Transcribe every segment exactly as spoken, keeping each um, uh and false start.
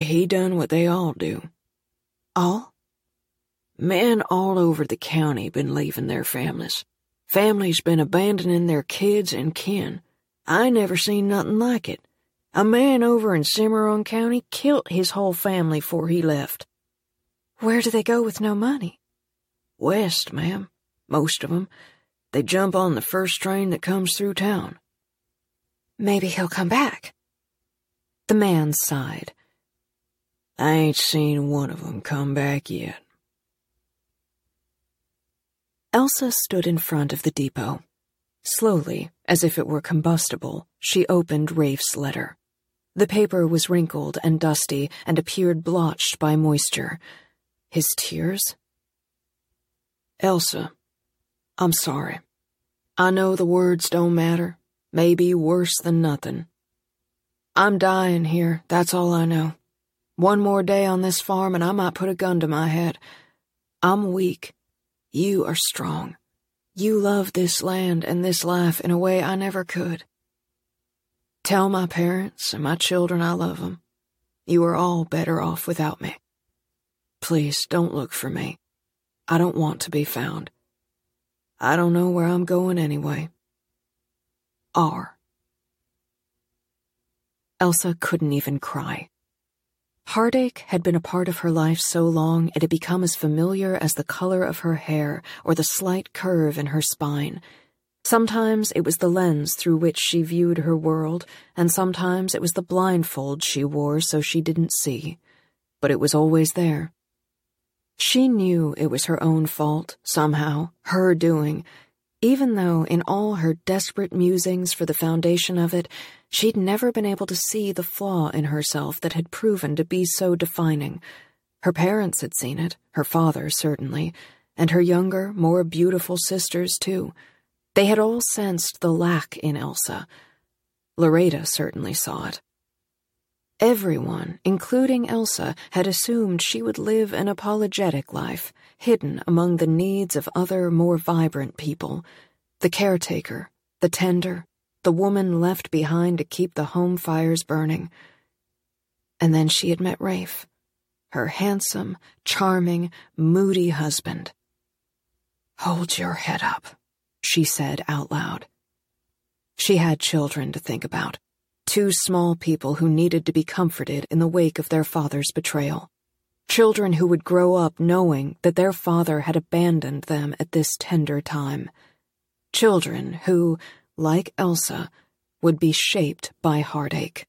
he done what they all do. All? Men all over the county been leaving their families. Families been abandoning their kids and kin. I never seen nothing like it. A man over in Cimarron County killed his whole family 'fore he left. Where do they go with no money? West, ma'am. Most of 'em. They jump on the first train that comes through town. Maybe he'll come back. The man sighed. I ain't seen one of 'em come back yet. Elsa stood in front of the depot. Slowly, as if it were combustible, she opened Rafe's letter. The paper was wrinkled and dusty and appeared blotched by moisture. His tears? Elsa, I'm sorry. I know the words don't matter. Maybe worse than nothing. I'm dying here, that's all I know. One more day on this farm and I might put a gun to my head. I'm weak. You are strong. You love this land and this life in a way I never could. Tell my parents and my children I love them. You are all better off without me. Please don't look for me. I don't want to be found. I don't know where I'm going anyway. R. Elsa couldn't even cry. Heartache had been a part of her life so long it had become as familiar as the color of her hair or the slight curve in her spine. Sometimes it was the lens through which she viewed her world, and sometimes it was the blindfold she wore so she didn't see. But it was always there. She knew it was her own fault, somehow, her doing, even though in all her desperate musings for the foundation of it, she'd never been able to see the flaw in herself that had proven to be so defining. Her parents had seen it, her father certainly, and her younger, more beautiful sisters too. They had all sensed the lack in Elsa. Loretta certainly saw it. Everyone, including Elsa, had assumed she would live an apologetic life, hidden among the needs of other, more vibrant people. The caretaker, the tender, the woman left behind to keep the home fires burning. And then she had met Rafe, her handsome, charming, moody husband. "Hold your head up," she said out loud. She had children to think about. Two small people who needed to be comforted in the wake of their father's betrayal. Children who would grow up knowing that their father had abandoned them at this tender time. Children who, like Elsa, would be shaped by heartache.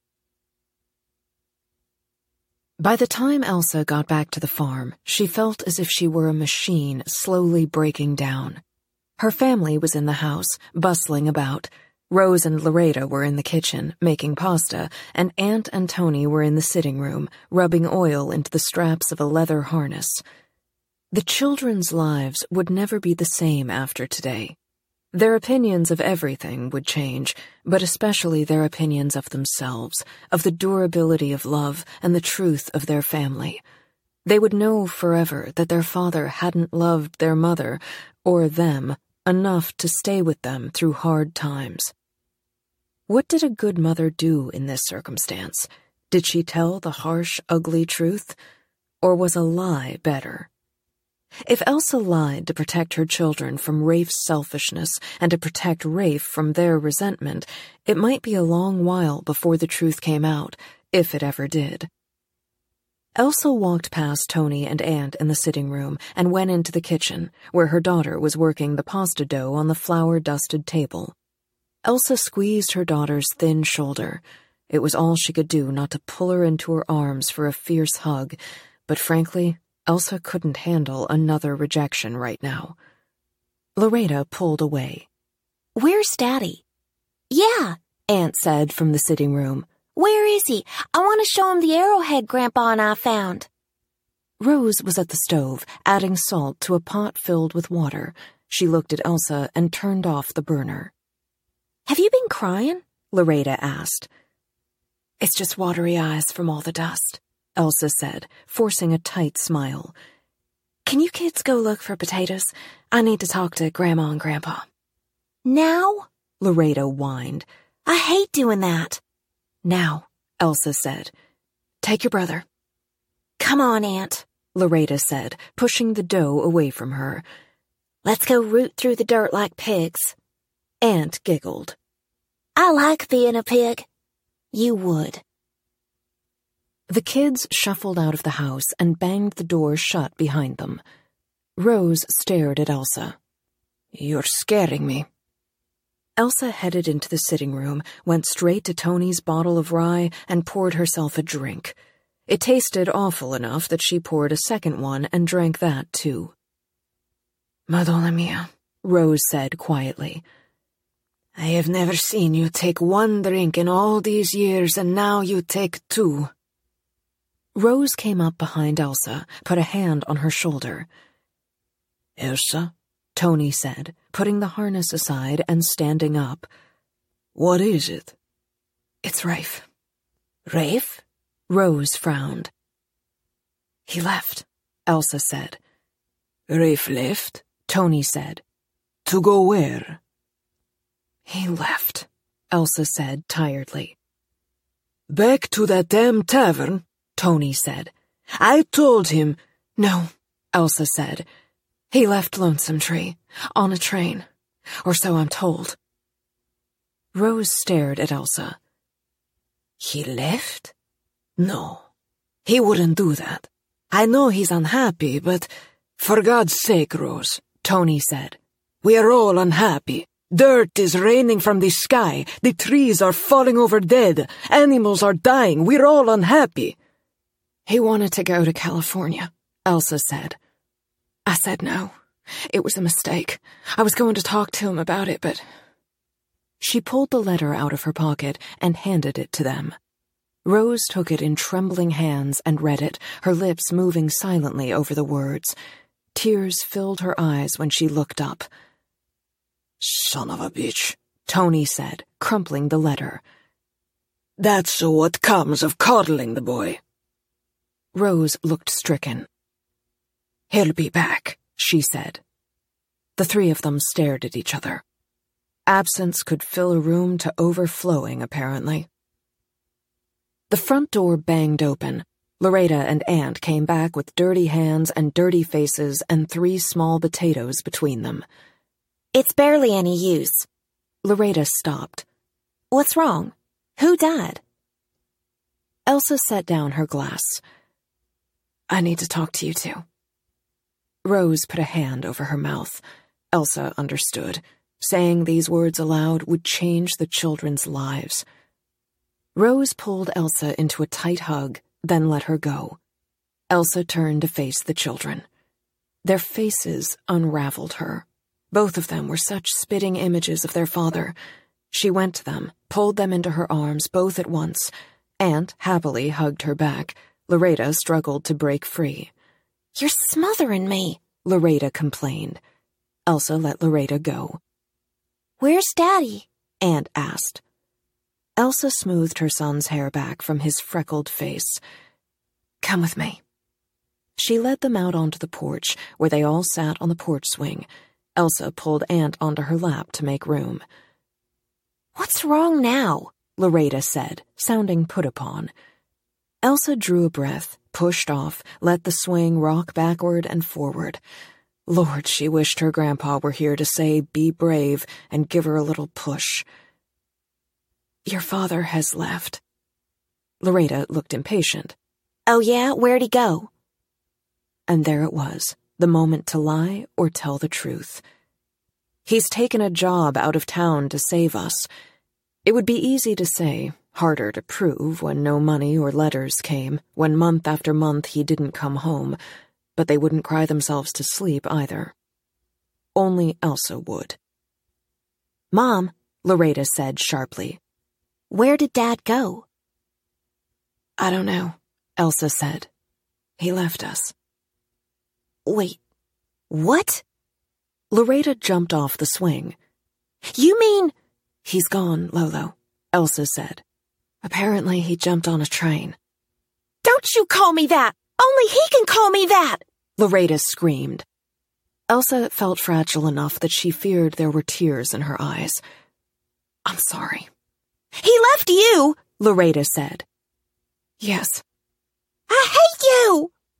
By the time Elsa got back to the farm, she felt as if she were a machine slowly breaking down. Her family was in the house, bustling about. Rose and Loretta were in the kitchen, making pasta, and Aunt and Tony were in the sitting room, rubbing oil into the straps of a leather harness. The children's lives would never be the same after today. Their opinions of everything would change, but especially their opinions of themselves, of the durability of love and the truth of their family. They would know forever that their father hadn't loved their mother, or them, enough to stay with them through hard times. What did a good mother do in this circumstance? Did she tell the harsh, ugly truth? Or was a lie better? If Elsa lied to protect her children from Rafe's selfishness and to protect Rafe from their resentment, it might be a long while before the truth came out, if it ever did. Elsa walked past Tony and Aunt in the sitting room and went into the kitchen, where her daughter was working the pasta dough on the flour-dusted table. Elsa squeezed her daughter's thin shoulder. It was all she could do not to pull her into her arms for a fierce hug, but frankly, Elsa couldn't handle another rejection right now. Loretta pulled away. "Where's Daddy?" "Yeah," Aunt said from the sitting room. "Where is he? I want to show him the arrowhead Grandpa and I found." Rose was at the stove, adding salt to a pot filled with water. She looked at Elsa and turned off the burner. "Have you been crying?" Loretta asked. "It's just watery eyes from all the dust," Elsa said, forcing a tight smile. "Can you kids go look for potatoes? I need to talk to Grandma and Grandpa." "Now?" Loretta whined. "I hate doing that." "Now," Elsa said. "Take your brother. Come on, Aunt, Loretta said, pushing the dough away from her. Let's go root through the dirt like pigs. Aunt giggled. I like being a pig. You would. The kids shuffled out of the house and banged the door shut behind them. Rose stared at Elsa. You're scaring me. Elsa headed into the sitting room, went straight to Tony's bottle of rye, and poured herself a drink. It tasted awful enough that she poured a second one and drank that, too. Madonna mia, Rose said quietly. I have never seen you take one drink in all these years, and now you take two. Rose came up behind Elsa, put a hand on her shoulder. Elsa, Tony said, putting the harness aside and standing up. What is it? It's Rafe. Rafe? Rose frowned. He left, Elsa said. Rafe left? Tony said. To go where? He left, Elsa said tiredly. Back to that damn tavern, Tony said. I told him. No, Elsa said. He left Lonesome Tree, on a train, or so I'm told. Rose stared at Elsa. He left? No, he wouldn't do that. I know he's unhappy, but for God's sake, Rose, Tony said. We are all unhappy. Dirt is raining from the sky. The trees are falling over dead. Animals are dying. We're all unhappy. He wanted to go to California, Elsa said. I said no. It was a mistake. I was going to talk to him about it, but... She pulled the letter out of her pocket and handed it to them. Rose took it in trembling hands and read it, her lips moving silently over the words. Tears filled her eyes when she looked up. Son of a bitch, Tony said, crumpling the letter. That's what comes of coddling the boy. Rose looked stricken. He'll be back, she said. The three of them stared at each other. Absence could fill a room to overflowing, apparently. The front door banged open. Loretta and Aunt came back with dirty hands and dirty faces and three small potatoes between them. It's barely any use. Loretta stopped. What's wrong? Who died? Elsa set down her glass. I need to talk to you two. Rose put a hand over her mouth. Elsa understood. Saying these words aloud would change the children's lives. Rose pulled Elsa into a tight hug, then let her go. Elsa turned to face the children. Their faces unraveled her. Both of them were such spitting images of their father. She went to them, pulled them into her arms both at once. Aunt happily hugged her back. Loretta struggled to break free. You're smothering me, Loretta complained. Elsa let Loretta go. Where's Daddy? Aunt asked. Elsa smoothed her son's hair back from his freckled face. Come with me. She led them out onto the porch, where they all sat on the porch swing. Elsa pulled Aunt onto her lap to make room. What's wrong now? Loretta said, sounding put upon. Elsa drew a breath, pushed off, let the swing rock backward and forward. Lord, she wished her grandpa were here to say, be brave, and give her a little push. Your father has left. Loretta looked impatient. Oh yeah? Where'd he go? And there it was, the moment to lie or tell the truth. He's taken a job out of town to save us. It would be easy to say, harder to prove when no money or letters came, when month after month he didn't come home, but they wouldn't cry themselves to sleep either. Only Elsa would. Mom, Loretta said sharply. Where did Dad go? I don't know, Elsa said. He left us. Wait, what? Loretta jumped off the swing. You mean... He's gone, Lolo, Elsa said. Apparently he jumped on a train. Don't you call me that! Only he can call me that! Loretta screamed. Elsa felt fragile enough that she feared there were tears in her eyes. I'm sorry. He left you, Loretta said. Yes. I hate you!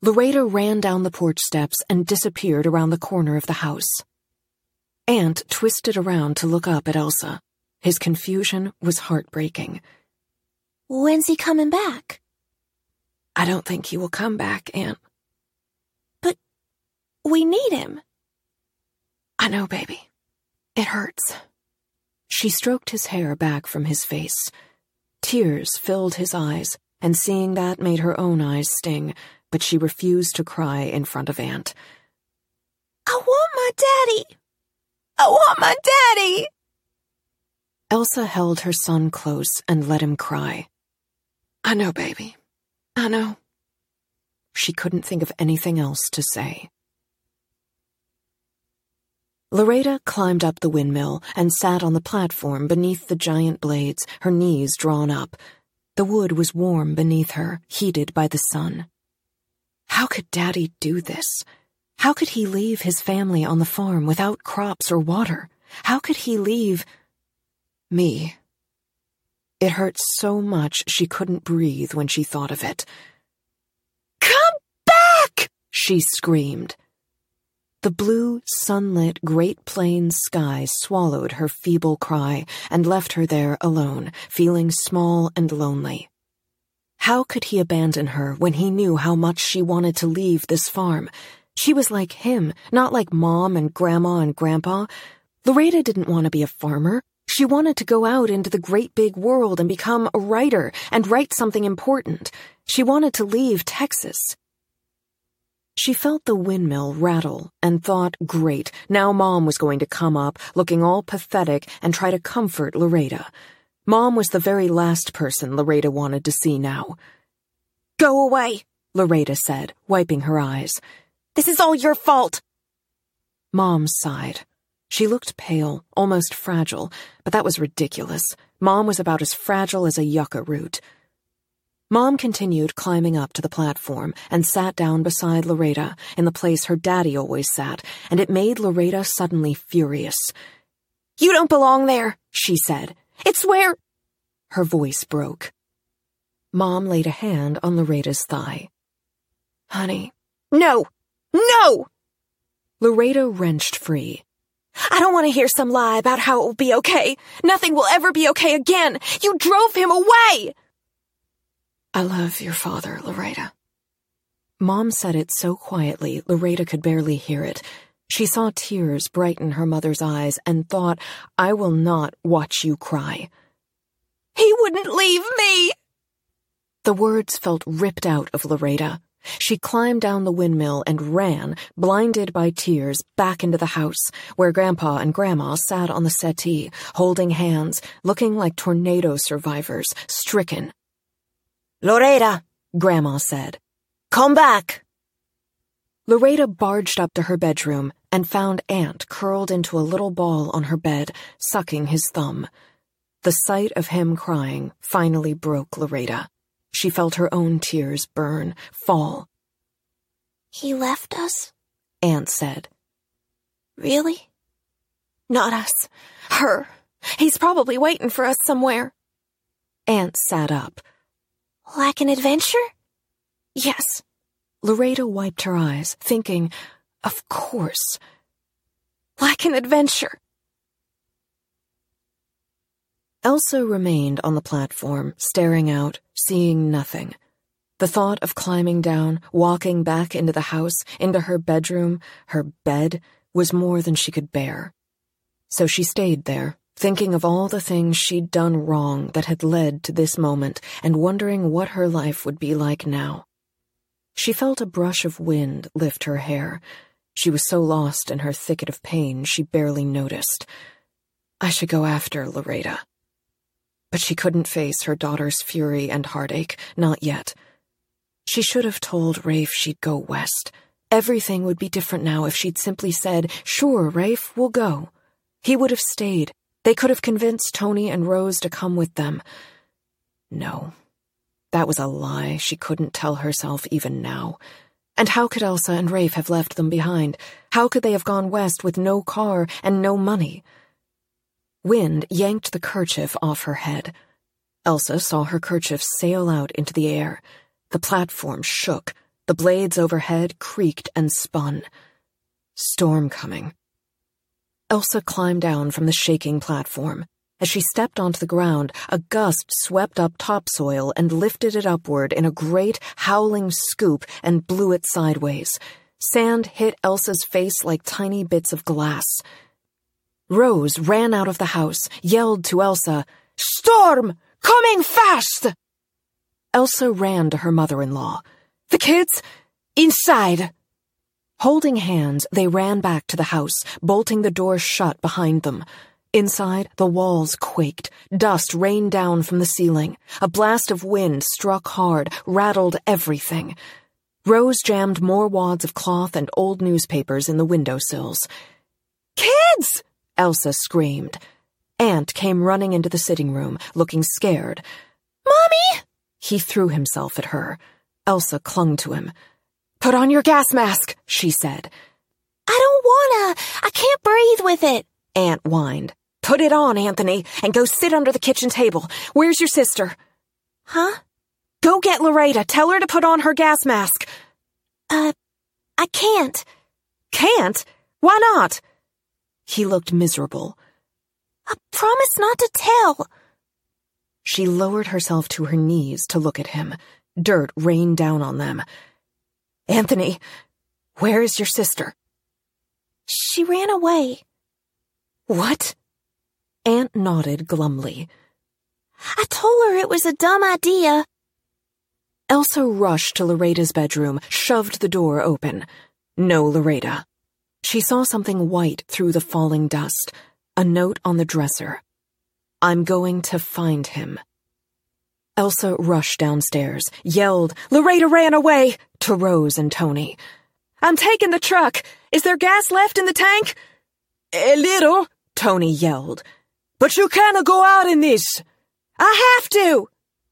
Loretta ran down the porch steps and disappeared around the corner of the house. Ant twisted around to look up at Elsa. His confusion was heartbreaking. When's he coming back? I don't think he will come back, Aunt. But we need him. I know, baby. It hurts. She stroked his hair back from his face. Tears filled his eyes, and seeing that made her own eyes sting, but she refused to cry in front of Aunt. I want my daddy! I want my daddy! Elsa held her son close and let him cry. I know, baby. I know. She couldn't think of anything else to say. Loretta climbed up the windmill and sat on the platform beneath the giant blades, her knees drawn up. The wood was warm beneath her, heated by the sun. How could Daddy do this? How could he leave his family on the farm without crops or water? How could he leave me? It hurt so much she couldn't breathe when she thought of it. Come back! She screamed. The blue, sunlit Great Plains sky swallowed her feeble cry and left her there alone, feeling small and lonely. How could he abandon her when he knew how much she wanted to leave this farm? She was like him, not like Mom and Grandma and Grandpa. Loretta didn't want to be a farmer. She wanted to go out into the great big world and become a writer and write something important. She wanted to leave Texas. She felt the windmill rattle and thought, great, now Mom was going to come up, looking all pathetic, and try to comfort Loretta. Mom was the very last person Loretta wanted to see now. Go away, Loretta said, wiping her eyes. This is all your fault. Mom sighed. She looked pale, almost fragile, but that was ridiculous. Mom was about as fragile as a yucca root. Mom continued climbing up to the platform and sat down beside Loretta in the place her daddy always sat, and it made Loretta suddenly furious. You don't belong there, she said. It's where... Her voice broke. Mom laid a hand on Loretta's thigh. Honey. No! No! Loretta wrenched free. I don't want to hear some lie about how it will be okay. Nothing will ever be okay again. You drove him away! I love your father, Loretta. Mom said it so quietly, Loretta could barely hear it. She saw tears brighten her mother's eyes and thought, I will not watch you cry. He wouldn't leave me! The words felt ripped out of Loretta. She climbed down the windmill and ran, blinded by tears, back into the house, where Grandpa and Grandma sat on the settee, holding hands, looking like tornado survivors, stricken. Loretta, Grandma said. Come back. Loretta barged up to her bedroom and found Aunt curled into a little ball on her bed, sucking his thumb. The sight of him crying finally broke Loretta. She felt her own tears burn, fall. He left us? Aunt said. Really? Not us. Her. He's probably waiting for us somewhere. Aunt sat up. Like an adventure? Yes. Loretta wiped her eyes, thinking, of course. Like an adventure. Elsa remained on the platform, staring out, seeing nothing. The thought of climbing down, walking back into the house, into her bedroom, her bed, was more than she could bear. So she stayed there, thinking of all the things she'd done wrong that had led to this moment and wondering what her life would be like now. She felt a brush of wind lift her hair. She was so lost in her thicket of pain she barely noticed. I should go after Loretta. But she couldn't face her daughter's fury and heartache, not yet. She should have told Rafe she'd go west. Everything would be different now if she'd simply said, sure, Rafe, we'll go. He would have stayed. They could have convinced Tony and Rose to come with them. No. That was a lie she couldn't tell herself even now. And how could Elsa and Rafe have left them behind? How could they have gone west with no car and no money? Wind yanked the kerchief off her head. Elsa saw her kerchief sail out into the air. The platform shook. The blades overhead creaked and spun. Storm coming. Elsa climbed down from the shaking platform. As she stepped onto the ground, a gust swept up topsoil and lifted it upward in a great, howling scoop and blew it sideways. Sand hit Elsa's face like tiny bits of glass. Rose ran out of the house, yelled to Elsa, "Storm! Coming fast!" Elsa ran to her mother-in-law. "The kids? Inside!" Holding hands, they ran back to the house, bolting the door shut behind them. Inside, the walls quaked. Dust rained down from the ceiling. A blast of wind struck hard, rattled everything. Rose jammed more wads of cloth and old newspapers in the windowsills. "Kids!" Elsa screamed. Aunt came running into the sitting room, looking scared. "Mommy!" He threw himself at her. Elsa clung to him. "Put on your gas mask," she said. "I don't wanna. I can't breathe with it," Aunt whined. "Put it on, Anthony, and go sit under the kitchen table. Where's your sister?" "Huh?" "Go get Loretta. Tell her to put on her gas mask." Uh, I can't. Can't? Why not? He looked miserable. "I promise not to tell." She lowered herself to her knees to look at him. Dirt rained down on them. "Anthony, where is your sister?" "She ran away." "What?" Aunt nodded glumly. "I told her it was a dumb idea." Elsa rushed to Loretta's bedroom, shoved the door open. No Loretta. She saw something white through the falling dust. A note on the dresser. "I'm going to find him." Elsa rushed downstairs, yelled, "Loretta ran away!" to Rose and Tony. "I'm taking the truck. Is there gas left in the tank?" "A little," Tony yelled. "But you can't go out in this." "I have to!"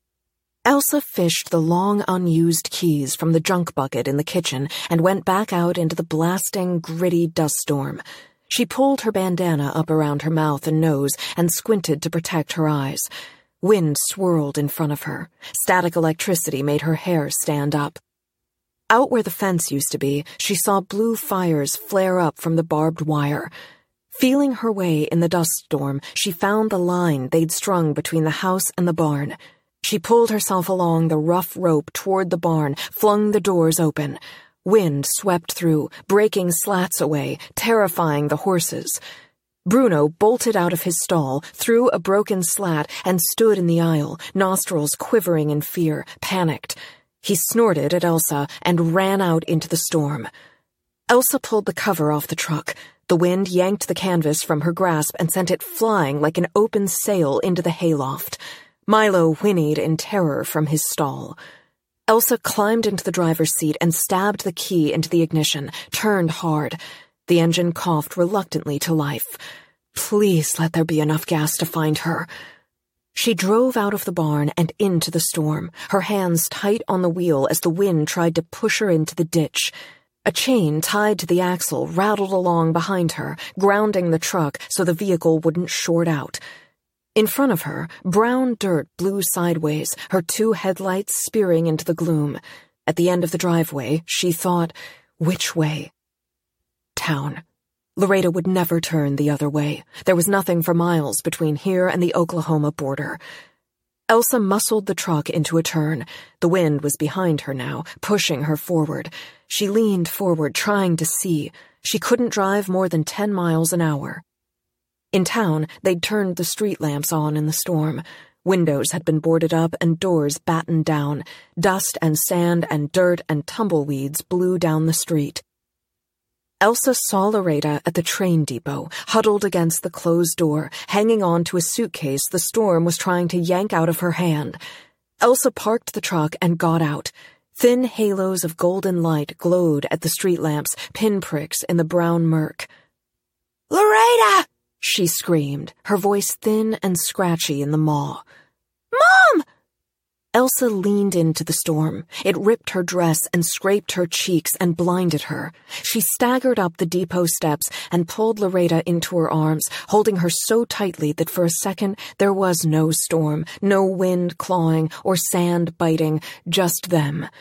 Elsa fished the long unused keys from the junk bucket in the kitchen and went back out into the blasting, gritty dust storm. She pulled her bandana up around her mouth and nose and squinted to protect her eyes. Wind swirled in front of her. Static electricity made her hair stand up. Out where the fence used to be, she saw blue fires flare up from the barbed wire. Feeling her way in the dust storm, she found the line they'd strung between the house and the barn. She pulled herself along the rough rope toward the barn, flung the doors open. Wind swept through, breaking slats away, terrifying the horses. Bruno bolted out of his stall, threw a broken slat, and stood in the aisle, nostrils quivering in fear, panicked. He snorted at Elsa and ran out into the storm. Elsa pulled the cover off the truck. The wind yanked the canvas from her grasp and sent it flying like an open sail into the hayloft. Milo whinnied in terror from his stall. Elsa climbed into the driver's seat and stabbed the key into the ignition, turned hard. The engine coughed reluctantly to life. Please let there be enough gas to find her. She drove out of the barn and into the storm, her hands tight on the wheel as the wind tried to push her into the ditch. A chain tied to the axle rattled along behind her, grounding the truck so the vehicle wouldn't short out. In front of her, brown dirt blew sideways, her two headlights spearing into the gloom. At the end of the driveway, she thought, which way? Town. Loretta would never turn the other way. There was nothing for miles between here and the Oklahoma border. Elsa muscled the truck into a turn. The wind was behind her now, pushing her forward. She leaned forward, trying to see. She couldn't drive more than ten miles an hour. In town, they'd turned the street lamps on in the storm. Windows had been boarded up and doors battened down. Dust and sand and dirt and tumbleweeds blew down the street. Elsa saw Loretta at the train depot, huddled against the closed door, hanging on to a suitcase the storm was trying to yank out of her hand. Elsa parked the truck and got out. Thin halos of golden light glowed at the street lamps, pinpricks in the brown murk. "Loretta!" she screamed, her voice thin and scratchy in the maw. "Mom!" Elsa leaned into the storm. It ripped her dress and scraped her cheeks and blinded her. She staggered up the depot steps and pulled Loretta into her arms, holding her so tightly that for a second there was no storm, no wind clawing or sand biting, just them.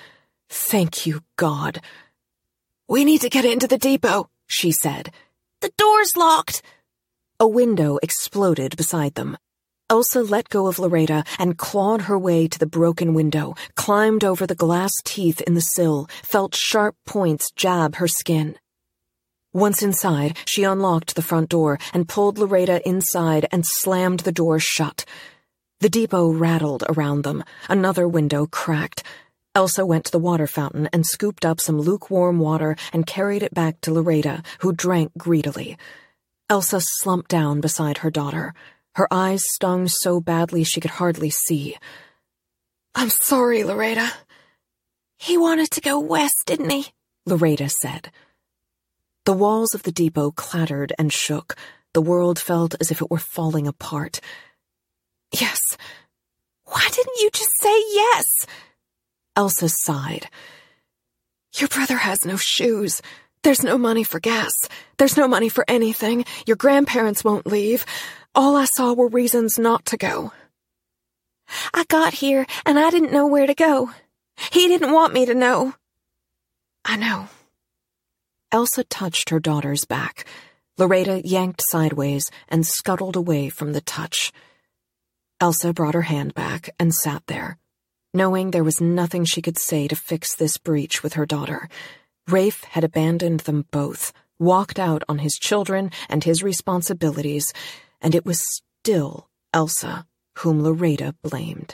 Thank you, God. We need to get into the depot, she said. The door's locked. A window exploded beside them. Elsa let go of Loretta and clawed her way to the broken window, climbed over the glass teeth in the sill, felt sharp points jab her skin. Once inside, she unlocked the front door and pulled Loretta inside and slammed the door shut. The depot rattled around them. Another window cracked. Elsa went to the water fountain and scooped up some lukewarm water and carried it back to Loretta, who drank greedily. Elsa slumped down beside her daughter. Her eyes stung so badly she could hardly see. I'm sorry, Loretta. He wanted to go west, didn't he? Loretta said. The walls of the depot clattered and shook. The world felt as if it were falling apart. Yes. Why didn't you just say yes? Elsa sighed. Your brother has no shoes. There's no money for gas. There's no money for anything. Your grandparents won't leave. All I saw were reasons not to go. I got here, and I didn't know where to go. He didn't want me to know. I know. Elsa touched her daughter's back. Loretta yanked sideways and scuttled away from the touch. Elsa brought her hand back and sat there, knowing there was nothing she could say to fix this breach with her daughter. Rafe had abandoned them both, walked out on his children and his responsibilities, and it was still Elsa whom Loretta blamed.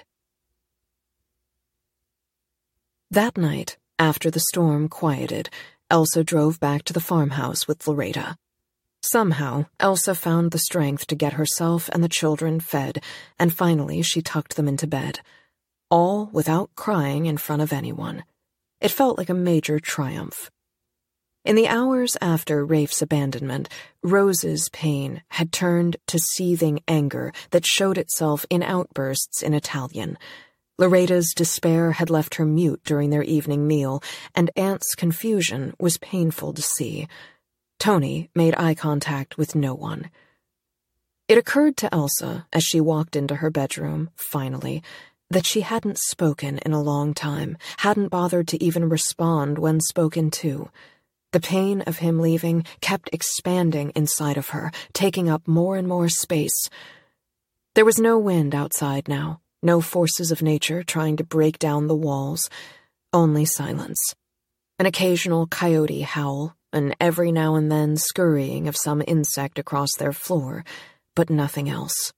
That night, after the storm quieted, Elsa drove back to the farmhouse with Loretta. Somehow, Elsa found the strength to get herself and the children fed, and finally she tucked them into bed. All without crying in front of anyone. It felt like a major triumph. In the hours after Rafe's abandonment, Rose's pain had turned to seething anger that showed itself in outbursts in Italian. Loretta's despair had left her mute during their evening meal, and Aunt's confusion was painful to see. Tony made eye contact with no one. It occurred to Elsa, as she walked into her bedroom, finally, that she hadn't spoken in a long time, hadn't bothered to even respond when spoken to. The pain of him leaving kept expanding inside of her, taking up more and more space. There was no wind outside now, no forces of nature trying to break down the walls, only silence. An occasional coyote howl, and every now and then scurrying of some insect across their floor, but nothing else.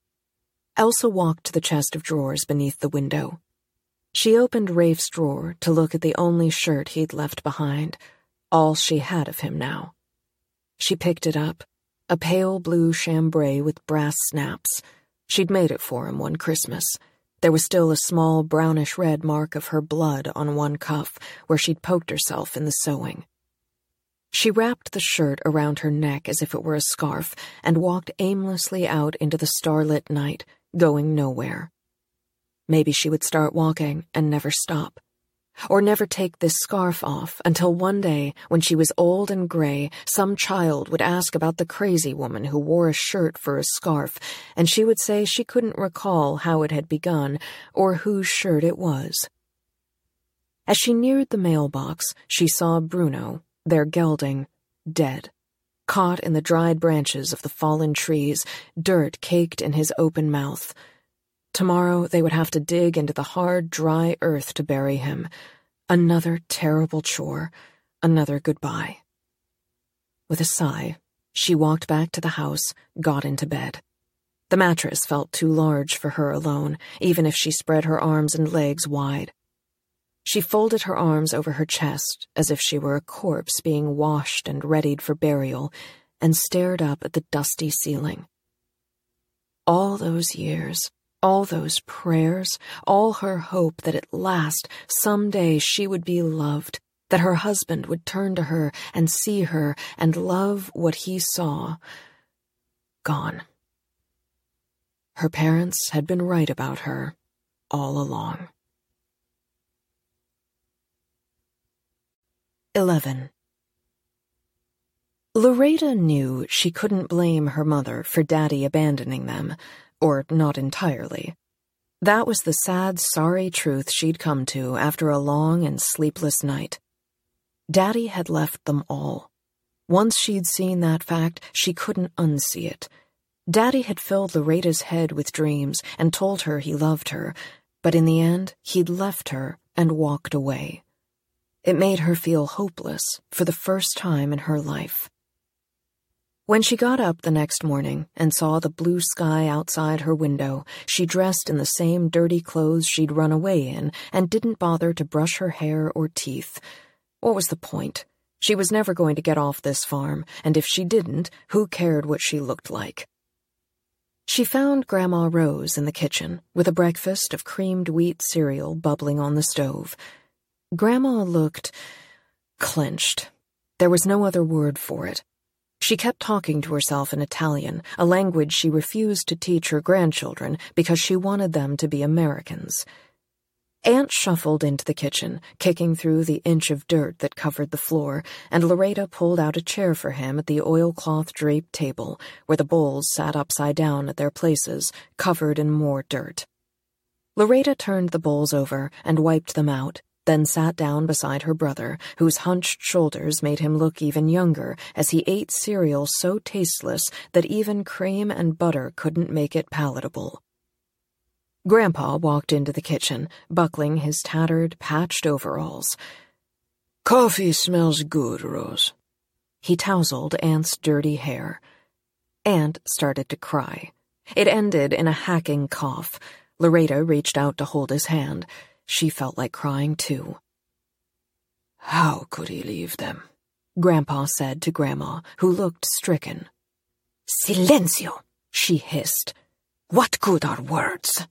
Elsa walked to the chest of drawers beneath the window. She opened Rafe's drawer to look at the only shirt he'd left behind, all she had of him now. She picked it up, a pale blue chambray with brass snaps. She'd made it for him one Christmas. There was still a small brownish-red mark of her blood on one cuff, where she'd poked herself in the sewing. She wrapped the shirt around her neck as if it were a scarf and walked aimlessly out into the starlit night, going nowhere. Maybe she would start walking and never stop. Or never take this scarf off until one day, when she was old and gray, some child would ask about the crazy woman who wore a shirt for a scarf, and she would say she couldn't recall how it had begun or whose shirt it was. As she neared the mailbox, she saw Bruno, their gelding, dead, caught in the dried branches of the fallen trees, dirt caked in his open mouth. Tomorrow they would have to dig into the hard, dry earth to bury him. Another terrible chore, another goodbye. With a sigh, she walked back to the house, got into bed. The mattress felt too large for her alone, even if she spread her arms and legs wide. She folded her arms over her chest as if she were a corpse being washed and readied for burial, and stared up at the dusty ceiling. All those years, all those prayers, all her hope that at last, someday she would be loved, that her husband would turn to her and see her and love what he saw. Gone. Her parents had been right about her all along. Eleven. Loretta knew she couldn't blame her mother for Daddy abandoning them, or not entirely. That was the sad, sorry truth she'd come to after a long and sleepless night. Daddy had left them all. Once she'd seen that fact, she couldn't unsee it. Daddy had filled Loretta's head with dreams and told her he loved her, but in the end, he'd left her and walked away. It made her feel hopeless for the first time in her life. When she got up the next morning and saw the blue sky outside her window, she dressed in the same dirty clothes she'd run away in and didn't bother to brush her hair or teeth. What was the point? She was never going to get off this farm, and if she didn't, who cared what she looked like? She found Grandma Rose in the kitchen, with a breakfast of creamed wheat cereal bubbling on the stove. Grandma looked clenched. There was no other word for it. She kept talking to herself in Italian, a language she refused to teach her grandchildren because she wanted them to be Americans. Aunt shuffled into the kitchen, kicking through the inch of dirt that covered the floor, and Loretta pulled out a chair for him at the oilcloth-draped table, where the bowls sat upside down at their places, covered in more dirt. Loretta turned the bowls over and wiped them out, then sat down beside her brother, whose hunched shoulders made him look even younger as he ate cereal so tasteless that even cream and butter couldn't make it palatable. Grandpa walked into the kitchen, buckling his tattered, patched overalls. "Coffee smells good, Rose." He tousled Aunt's dirty hair. Aunt started to cry. It ended in a hacking cough. Loretta reached out to hold his hand. She felt like crying, too. "How could he leave them?" Grandpa said to Grandma, who looked stricken. "Silencio," she hissed. "What good are words?"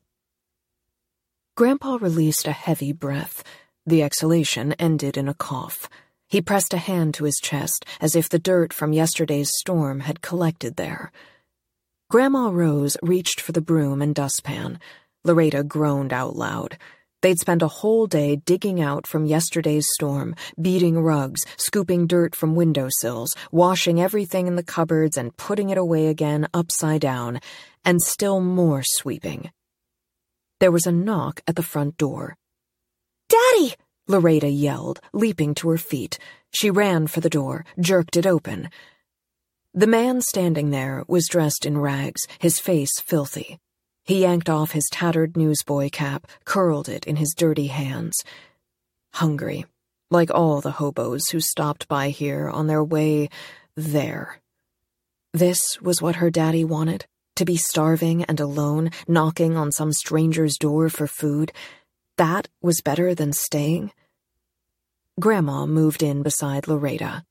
Grandpa released a heavy breath. The exhalation ended in a cough. He pressed a hand to his chest, as if the dirt from yesterday's storm had collected there. Grandma Rose reached for the broom and dustpan. Loretta groaned out loud. They'd spent a whole day digging out from yesterday's storm, beating rugs, scooping dirt from windowsills, washing everything in the cupboards and putting it away again upside down, and still more sweeping. There was a knock at the front door. "Daddy!" Loretta yelled, leaping to her feet. She ran for the door, jerked it open. The man standing there was dressed in rags, his face filthy. He yanked off his tattered newsboy cap, curled it in his dirty hands. Hungry, like all the hobos who stopped by here on their way there. This was what her daddy wanted, to be starving and alone, knocking on some stranger's door for food. That was better than staying. Grandma moved in beside Loretta.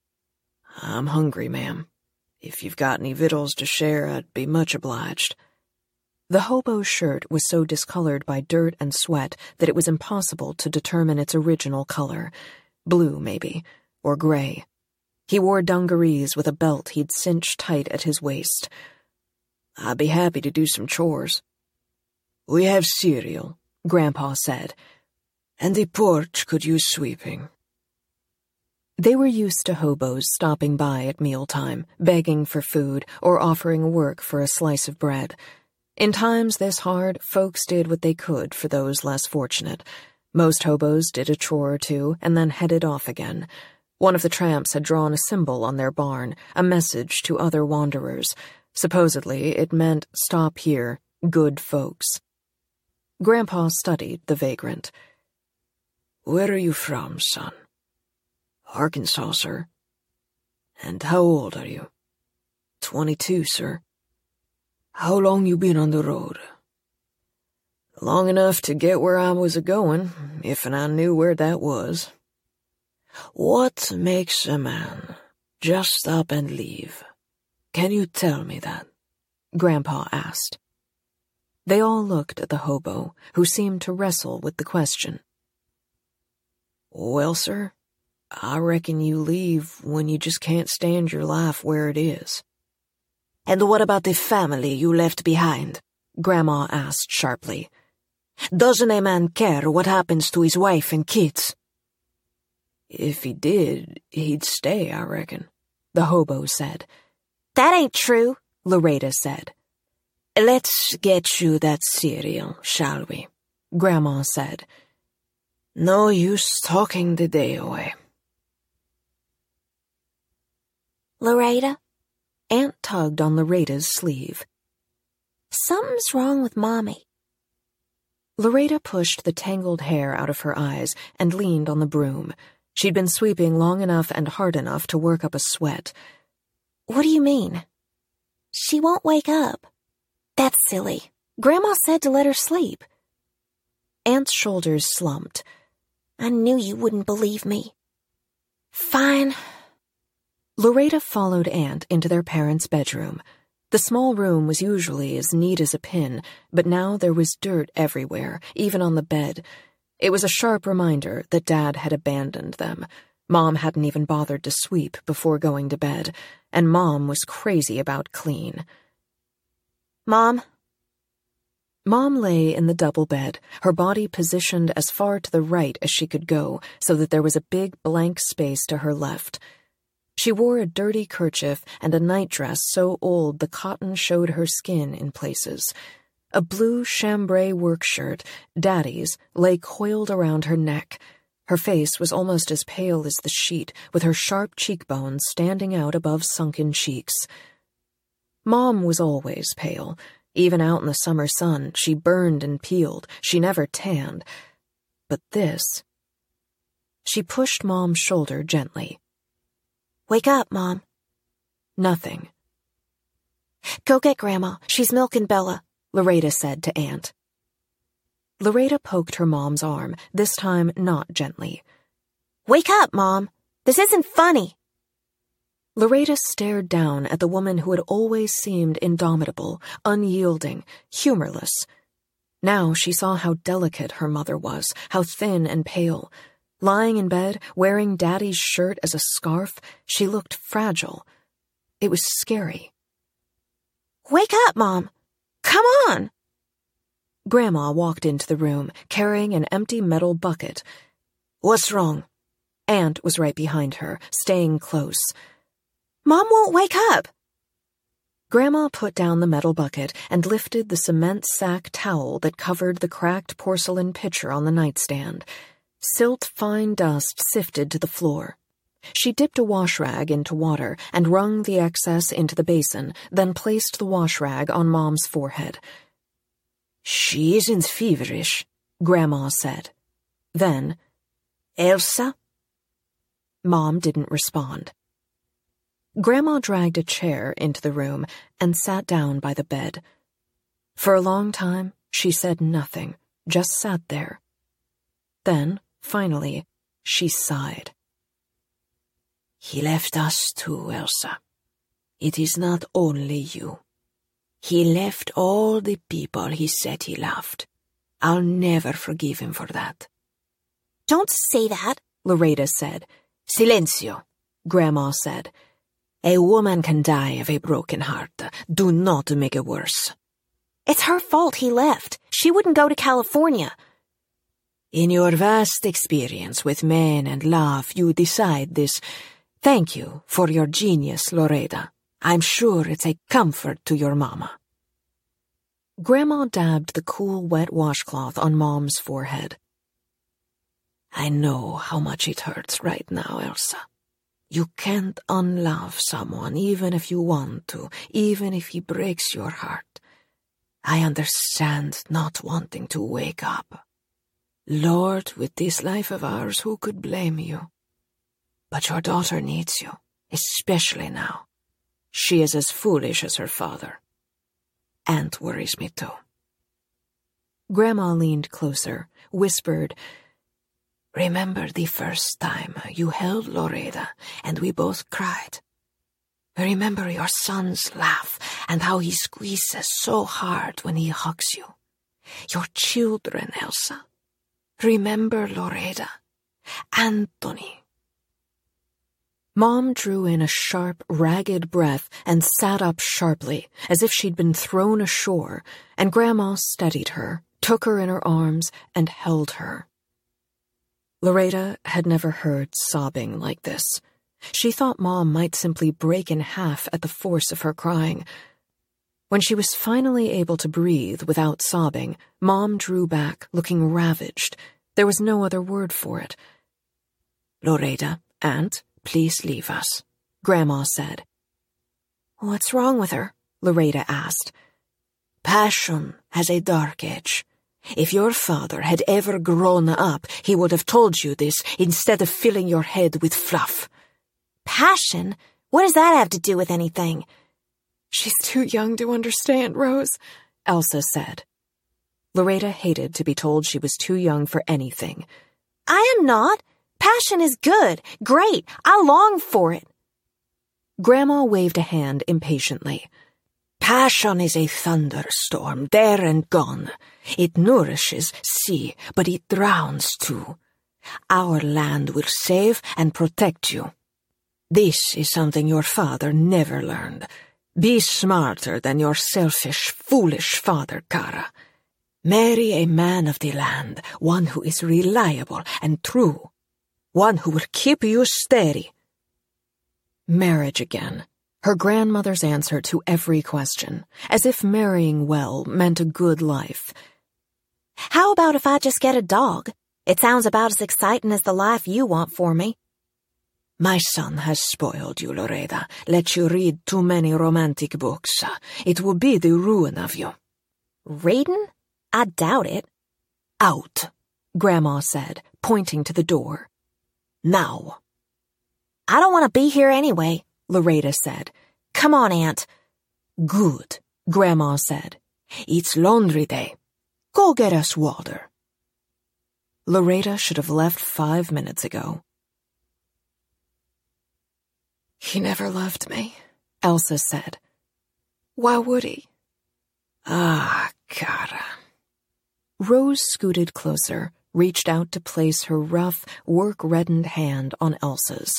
"I'm hungry, ma'am. If you've got any victuals to share, I'd be much obliged." The hobo's shirt was so discolored by dirt and sweat that it was impossible to determine its original color. Blue, maybe, or gray. He wore dungarees with a belt he'd cinched tight at his waist. "I'd be happy to do some chores." "We have cereal," Grandpa said, "and the porch could use sweeping." They were used to hobos stopping by at mealtime, begging for food or offering work for a slice of bread. In times this hard, folks did what they could for those less fortunate. Most hobos did a chore or two and then headed off again. One of the tramps had drawn a symbol on their barn, a message to other wanderers. Supposedly, it meant, "Stop here, good folks." Grandpa studied the vagrant. "Where are you from, son?" "Arkansas, sir." "And how old are you?" Twenty-two, sir." "How long you been on the road?" "Long enough to get where I was a-going, if and I knew where that was." "What makes a man just stop and leave? Can you tell me that?" Grandpa asked. They all looked at the hobo, who seemed to wrestle with the question. "Well, sir, I reckon you leave when you just can't stand your life where it is." "And what about the family you left behind?" Grandma asked sharply. "Doesn't a man care what happens to his wife and kids?" "If he did, he'd stay, I reckon," the hobo said. "That ain't true," Loretta said. Let's get you that cereal, shall we? Grandma said. No use talking the day away. Loretta? Aunt tugged on Loretta's sleeve. Something's wrong with Mommy. Loretta pushed the tangled hair out of her eyes and leaned on the broom. She'd been sweeping long enough and hard enough to work up a sweat. What do you mean? She won't wake up. That's silly. Grandma said to let her sleep. Aunt's shoulders slumped. I knew you wouldn't believe me. Fine. Loretta followed Aunt into their parents' bedroom. The small room was usually as neat as a pin, but now there was dirt everywhere, even on the bed. It was a sharp reminder that Dad had abandoned them. Mom hadn't even bothered to sweep before going to bed, and Mom was crazy about clean. Mom? Mom lay in the double bed, her body positioned as far to the right as she could go, so that there was a big blank space to her left. She wore a dirty kerchief and a nightdress so old the cotton showed her skin in places. A blue chambray work shirt, Daddy's, lay coiled around her neck. Her face was almost as pale as the sheet, with her sharp cheekbones standing out above sunken cheeks. Mom was always pale. Even out in the summer sun, she burned and peeled. She never tanned. But this... She pushed Mom's shoulder gently. Wake up, Mom. Nothing. Go get Grandma. She's milking Bella, Loretta said to Aunt. Loretta poked her mom's arm, this time not gently. Wake up, Mom. This isn't funny. Loretta stared down at the woman who had always seemed indomitable, unyielding, humorless. Now she saw how delicate her mother was, how thin and pale. Lying in bed, wearing Daddy's shirt as a scarf, she looked fragile. It was scary. Wake up, Mom. Come on. Grandma walked into the room, carrying an empty metal bucket. What's wrong? Aunt was right behind her, staying close. Mom won't wake up. Grandma put down the metal bucket and lifted the cement sack towel that covered the cracked porcelain pitcher on the nightstand. Silt-fine dust sifted to the floor. She dipped a wash rag into water and wrung the excess into the basin, then placed the wash rag on Mom's forehead. She isn't feverish, Grandma said. Then, Elsa? Mom didn't respond. Grandma dragged a chair into the room and sat down by the bed. For a long time, she said nothing, just sat there. Then, finally, she sighed. He left us too, Elsa. It is not only you. He left all the people he said he loved. I'll never forgive him for that. Don't say that, Loretta said. Silencio, Grandma said. A woman can die of a broken heart. Do not make it worse. It's her fault he left. She wouldn't go to California. In your vast experience with men and love, you decide this. Thank you for your genius, Loretta. I'm sure it's a comfort to your mama. Grandma dabbed the cool, wet washcloth on Mom's forehead. I know how much it hurts right now, Elsa. You can't unlove someone even if you want to, even if he breaks your heart. I understand not wanting to wake up. Lord, with this life of ours, who could blame you? But your daughter needs you, especially now. She is as foolish as her father. Aunt worries me too. Grandma leaned closer, whispered, Remember the first time you held Loretta and we both cried? Remember your son's laugh and how he squeezes so hard when he hugs you? Your children, Elsa. Remember Loretta, Anthony. Mom drew in a sharp, ragged breath and sat up sharply, as if she'd been thrown ashore, and Grandma steadied her, took her in her arms, and held her. Loretta had never heard sobbing like this. She thought Mom might simply break in half at the force of her crying. When she was finally able to breathe without sobbing, Mom drew back, looking ravaged. There was no other word for it. "Loretta, Aunt, please leave us," Grandma said. "What's wrong with her?" Loretta asked. "Passion has a dark edge. If your father had ever grown up, he would have told you this instead of filling your head with fluff." "Passion? What does that have to do with anything?" "She's too young to understand, Rose," Elsa said. Loretta hated to be told she was too young for anything. "I am not. Passion is good, great. I long for it." Grandma waved a hand impatiently. "Passion is a thunderstorm, there and gone. It nourishes, see, but it drowns too. Our land will save and protect you. This is something your father never learned. Be smarter than your selfish, foolish father, Kara. Marry a man of the land, one who is reliable and true, one who will keep you steady." Marriage again. Her grandmother's answer to every question, as if marrying well meant a good life. "How about if I just get a dog? It sounds about as exciting as the life you want for me." "My son has spoiled you, Loretta, let you read too many romantic books. It will be the ruin of you." "Reading? I doubt it." "Out," Grandma said, pointing to the door. "Now." "I don't want to be here anyway," Loretta said. "Come on, Aunt." "Good," Grandma said. "It's laundry day. Go get us water." Loretta should have left five minutes ago. "He never loved me," Elsa said. "Why would he?" "Ah, Kara." Rose scooted closer, reached out to place her rough, work-reddened hand on Elsa's.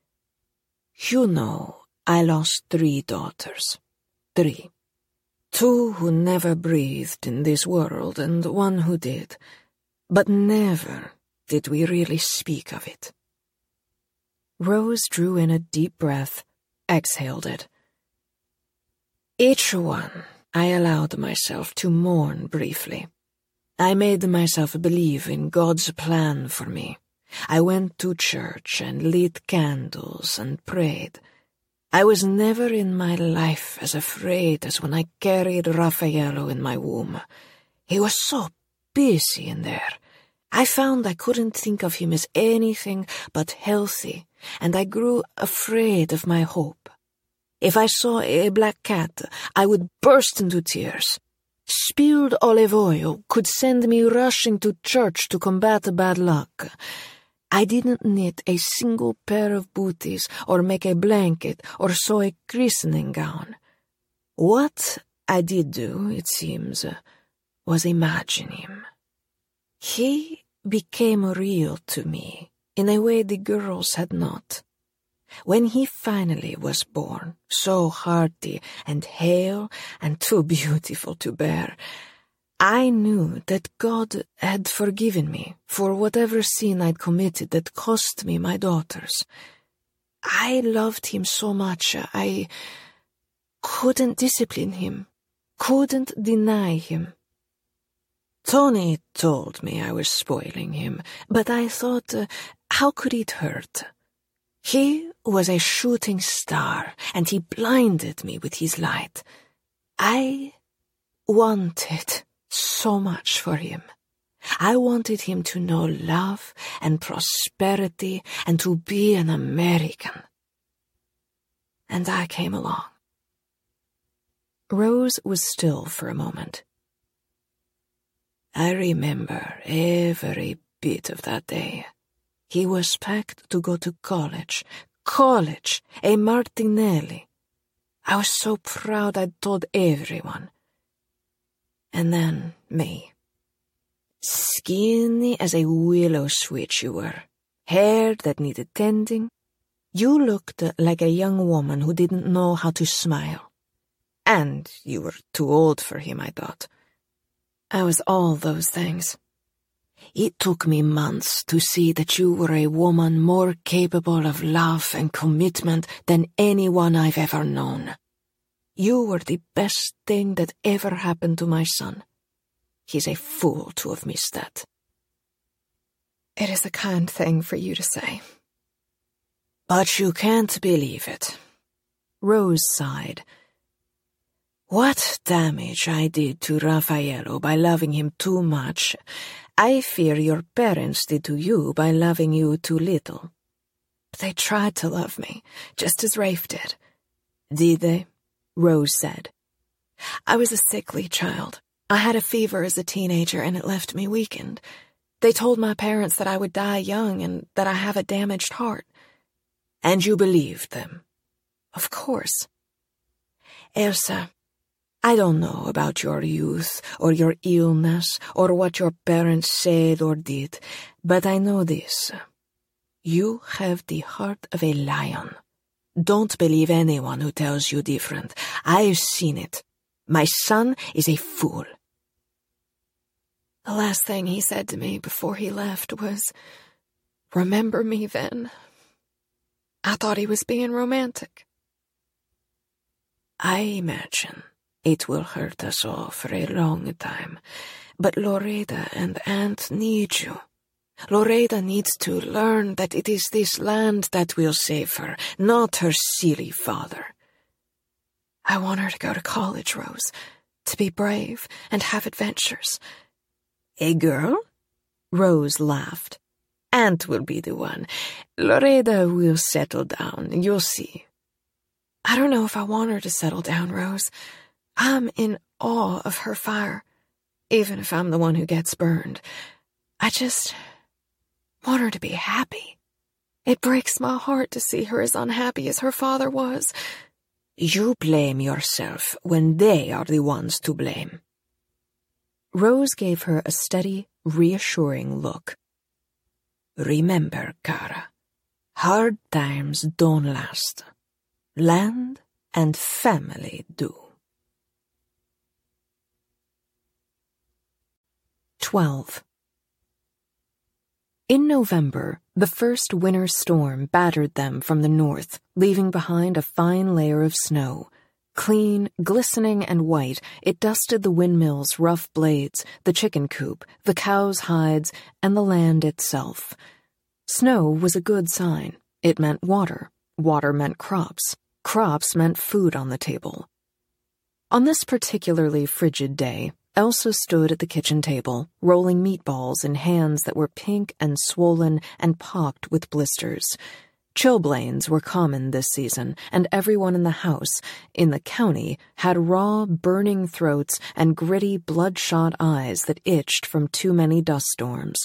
"You know, I lost three daughters. Three. Two who never breathed in this world and one who did. But never did we really speak of it." Rose drew in a deep breath, exhaled it. "Each one I allowed myself to mourn briefly. I made myself believe in God's plan for me. I went to church and lit candles and prayed. I was never in my life as afraid as when I carried Raffaello in my womb. He was so busy in there. I found I couldn't think of him as anything but healthy, and I grew afraid of my hope. If I saw a black cat, I would burst into tears. Spilled olive oil could send me rushing to church to combat bad luck. I didn't knit a single pair of booties or make a blanket or sew a christening gown. What I did do, it seems, was imagine him. He became real to me in a way the girls had not. When he finally was born, so hearty and hale and too beautiful to bear, I knew that God had forgiven me for whatever sin I'd committed that cost me my daughters. I loved him so much, I couldn't discipline him, couldn't deny him. Tony told me I was spoiling him, but I thought, uh, how could it hurt? He was a shooting star, and he blinded me with his light. I wanted so much for him. I wanted him to know love and prosperity and to be an American. And I came along. Rose was still for a moment. I remember every bit of that day. He was packed to go to college. College! A Martinelli. I was so proud I'd told everyone. And then me. Skinny as a willow switch you were. Hair that needed tending. You looked like a young woman who didn't know how to smile. And you were too old for him, I thought. I was all those things. It took me months to see that you were a woman more capable of love and commitment than anyone I've ever known. You were the best thing that ever happened to my son. He's a fool to have missed that. It is a kind thing for you to say. But you can't believe it. Rose sighed. What damage I did to Raffaello by loving him too much, I fear your parents did to you by loving you too little. They tried to love me, just as Rafe did. Did they? Rose said. I was a sickly child. I had a fever as a teenager and it left me weakened. They told my parents that I would die young and that I have a damaged heart. And you believed them? Of course. Elsa, I don't know about your youth or your illness or what your parents said or did, but I know this. You have the heart of a lion. Don't believe anyone who tells you different. I've seen it. My son is a fool. The last thing he said to me before he left was, "Remember me then." I thought he was being romantic. I imagine it will hurt us all for a long time, but Loretta and Aunt need you. Loretta needs to learn that it is this land that will save her, not her silly father. I want her to go to college, Rose, to be brave and have adventures. A girl? Rose laughed. Aunt will be the one. Loretta will settle down, you'll see. I don't know if I want her to settle down, Rose. I'm in awe of her fire, even if I'm the one who gets burned. I just want her to be happy. It breaks my heart to see her as unhappy as her father was. You blame yourself when they are the ones to blame. Rose gave her a steady, reassuring look. Remember, Kara, hard times don't last. Land and family do. Twelve. In November, the first winter storm battered them from the north, leaving behind a fine layer of snow. Clean, glistening and white, it dusted the windmill's rough blades, the chicken coop, the cows' hides, and the land itself. Snow was a good sign. It meant water. Water meant crops. Crops meant food on the table. On this particularly frigid day, Elsa stood at the kitchen table, rolling meatballs in hands that were pink and swollen and pocked with blisters. Chilblains were common this season, and everyone in the house, in the county, had raw, burning throats and gritty, bloodshot eyes that itched from too many dust storms.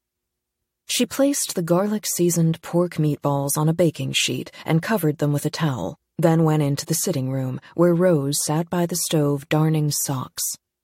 She placed the garlic-seasoned pork meatballs on a baking sheet and covered them with a towel, then went into the sitting room, where Rose sat by the stove darning socks.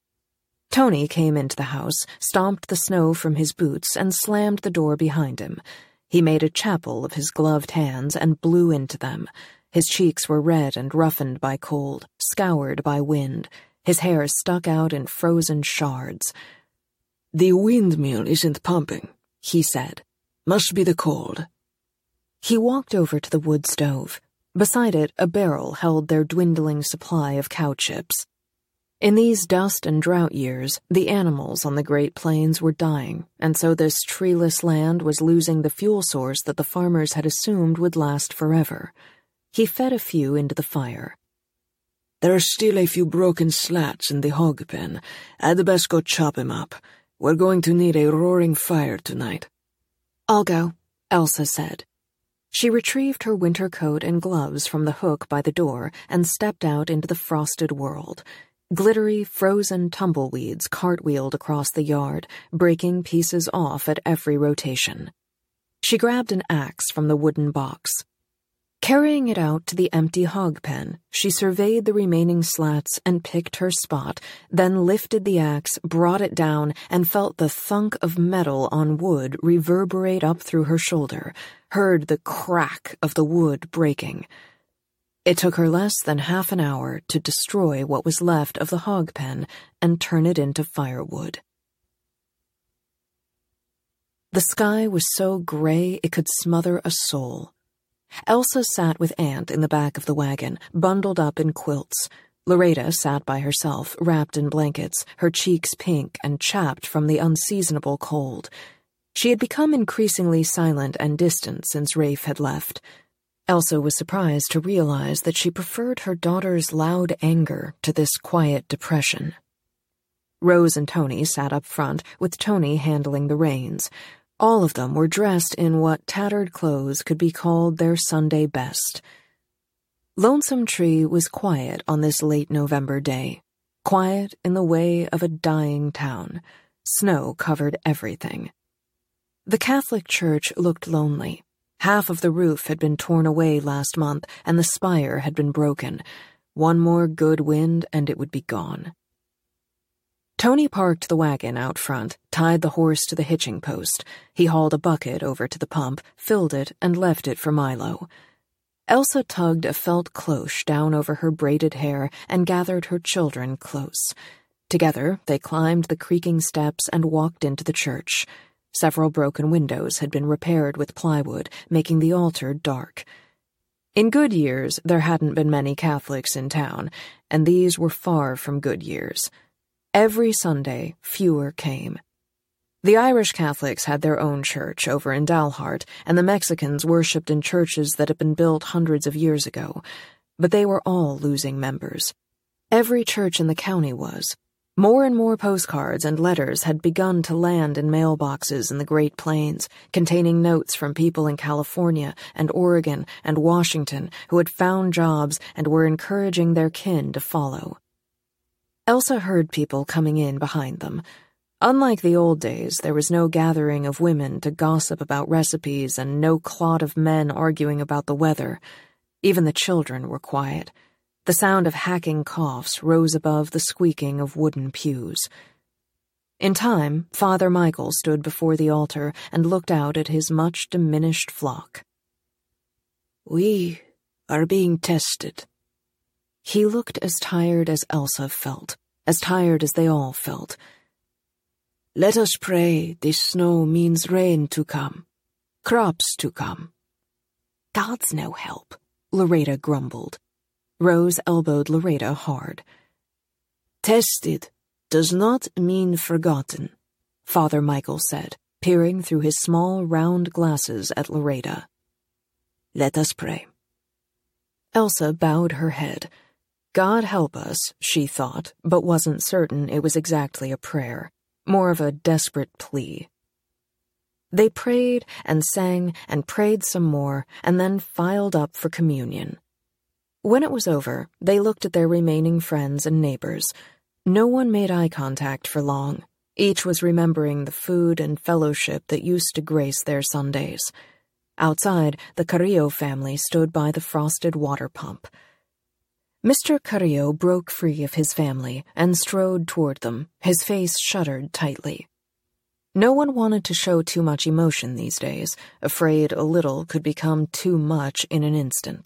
Tony came into the house, stomped the snow from his boots, and slammed the door behind him. He made a chapel of his gloved hands and blew into them. His cheeks were red and roughened by cold, scoured by wind. His hair stuck out in frozen shards. "The windmill isn't pumping," he said. "Must be the cold." He walked over to the wood stove. Beside it, a barrel held their dwindling supply of cow chips. In these dust and drought years, the animals on the Great Plains were dying, and so this treeless land was losing the fuel source that the farmers had assumed would last forever. He fed a few into the fire. "There are still a few broken slats in the hog pen. I'd best go chop 'em up. We're going to need a roaring fire tonight." "I'll go," Elsa said. She retrieved her winter coat and gloves from the hook by the door and stepped out into the frosted world. Glittery, frozen tumbleweeds cartwheeled across the yard, breaking pieces off at every rotation. She grabbed an axe from the wooden box. Carrying it out to the empty hog pen, she surveyed the remaining slats and picked her spot, then lifted the axe, brought it down, and felt the thunk of metal on wood reverberate up through her shoulder, heard the crack of the wood breaking. It took her less than half an hour to destroy what was left of the hog pen and turn it into firewood. The sky was so gray it could smother a soul. Elsa sat with Aunt in the back of the wagon, bundled up in quilts. Loretta sat by herself, wrapped in blankets, her cheeks pink and chapped from the unseasonable cold. She had become increasingly silent and distant since Rafe had left. Elsa was surprised to realize that she preferred her daughter's loud anger to this quiet depression. Rose and Tony sat up front, with Tony handling the reins. All of them were dressed in what tattered clothes could be called their Sunday best. Lonesome Tree was quiet on this late November day, quiet in the way of a dying town. Snow covered everything. The Catholic church looked lonely. Half of the roof had been torn away last month, and the spire had been broken. One more good wind, and it would be gone. Tony parked the wagon out front, tied the horse to the hitching post. He hauled a bucket over to the pump, filled it, and left it for Milo. Elsa tugged a felt cloche down over her braided hair and gathered her children close. Together, they climbed the creaking steps and walked into the church. Several broken windows had been repaired with plywood, making the altar dark. In good years, there hadn't been many Catholics in town, and these were far from good years. Every Sunday, fewer came. The Irish Catholics had their own church over in Dalhart, and the Mexicans worshipped in churches that had been built hundreds of years ago. But they were all losing members. Every church in the county was. More and more postcards and letters had begun to land in mailboxes in the Great Plains, containing notes from people in California and Oregon and Washington who had found jobs and were encouraging their kin to follow. Elsa heard people coming in behind them. Unlike the old days, there was no gathering of women to gossip about recipes and no clot of men arguing about the weather. Even the children were quiet. The sound of hacking coughs rose above the squeaking of wooden pews. In time, Father Michael stood before the altar and looked out at his much diminished flock. "We are being tested." He looked as tired as Elsa felt, as tired as they all felt. "Let us pray this snow means rain to come, crops to come." "God's no help," Loretta grumbled. Rose elbowed Loretta hard. "Tested does not mean forgotten," Father Michael said, peering through his small round glasses at Loretta. "Let us pray." Elsa bowed her head. God help us, she thought, but wasn't certain it was exactly a prayer. More of a desperate plea. They prayed and sang and prayed some more and then filed up for communion. When it was over, they looked at their remaining friends and neighbors. No one made eye contact for long. Each was remembering the food and fellowship that used to grace their Sundays. Outside, the Carrillo family stood by the frosted water pump. Mister Carrillo broke free of his family and strode toward them, his face shuttered tightly. No one wanted to show too much emotion these days, afraid a little could become too much in an instant.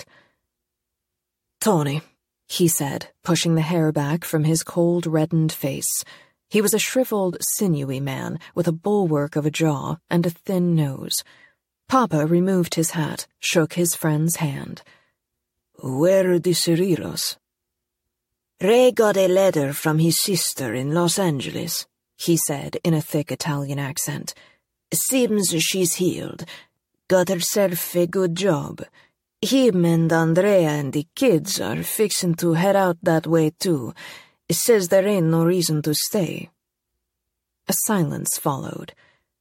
"Tony," he said, pushing the hair back from his cold, reddened face. He was a shriveled, sinewy man with a bulwark of a jaw and a thin nose. Papa removed his hat, shook his friend's hand. "Where are the Cerritos?" "Ray got a letter from his sister in Los Angeles," he said in a thick Italian accent. "Seems she's healed. Got herself a good job. Him and Andrea and the kids are fixing to head out that way too. Says there ain't no reason to stay." A silence followed.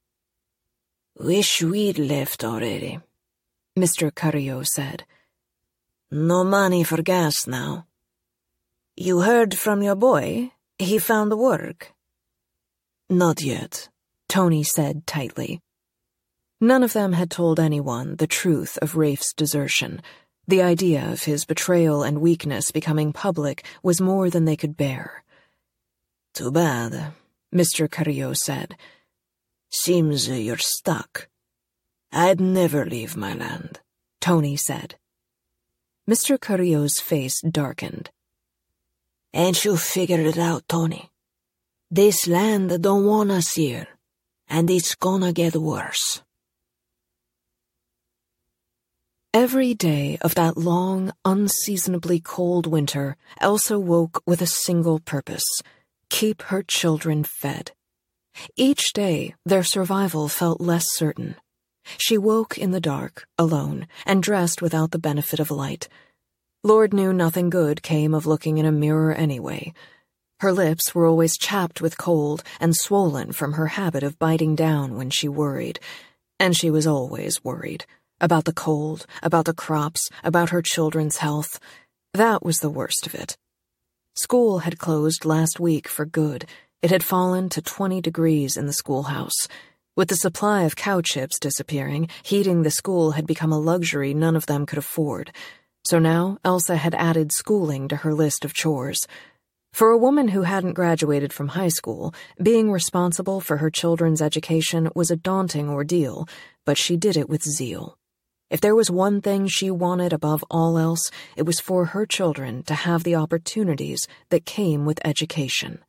"Wish we'd left already," Mister Carrillo said. "No money for gas now. You heard from your boy? He found work?" "Not yet," Tony said tightly. None of them had told anyone the truth of Rafe's desertion. The idea of his betrayal and weakness becoming public was more than they could bear. "Too bad," Mister Carrillo said. "Seems you're stuck." "I'd never leave my land," Tony said. Mister Carrillo's face darkened. "Ain't you figured it out, Tony? This land don't want us here, and it's gonna get worse." Every day of that long, unseasonably cold winter, Elsa woke with a single purpose: keep her children fed. Each day, their survival felt less certain. She woke in the dark, alone, and dressed without the benefit of light. Lord knew nothing good came of looking in a mirror anyway. Her lips were always chapped with cold and swollen from her habit of biting down when she worried, and she was always worried. About the cold, about the crops, about her children's health. That was the worst of it. School had closed last week for good. It had fallen to twenty degrees in the schoolhouse. With the supply of cow chips disappearing, heating the school had become a luxury none of them could afford. So now Elsa had added schooling to her list of chores. For a woman who hadn't graduated from high school, being responsible for her children's education was a daunting ordeal, but she did it with zeal. If there was one thing she wanted above all else, it was for her children to have the opportunities that came with education.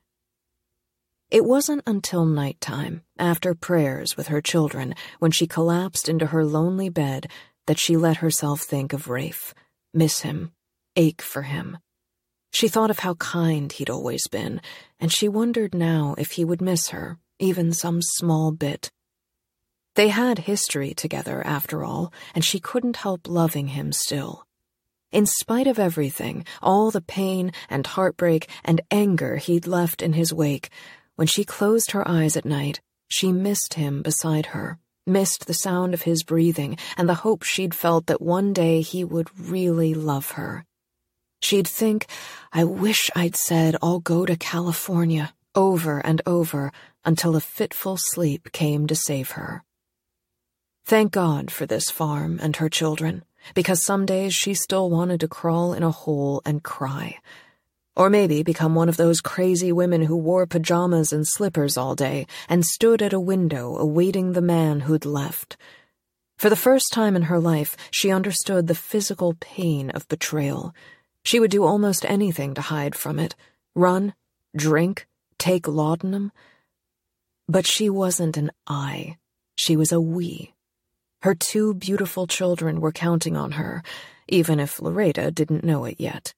It wasn't until nighttime, after prayers with her children, when she collapsed into her lonely bed, that she let herself think of Rafe, miss him, ache for him. She thought of how kind he'd always been, and she wondered now if he would miss her, even some small bit. They had history together, after all, and she couldn't help loving him still. In spite of everything, all the pain and heartbreak and anger he'd left in his wake, when she closed her eyes at night, she missed him beside her, missed the sound of his breathing and the hope she'd felt that one day he would really love her. She'd think, I wish I'd said I'll go to California, over and over, until a fitful sleep came to save her. Thank God for this farm and her children, because some days she still wanted to crawl in a hole and cry. Or maybe become one of those crazy women who wore pajamas and slippers all day and stood at a window awaiting the man who'd left. For the first time in her life, she understood the physical pain of betrayal. She would do almost anything to hide from it. Run, drink, take laudanum. But she wasn't an I. She was a we. Her two beautiful children were counting on her, even if Loretta didn't know it yet.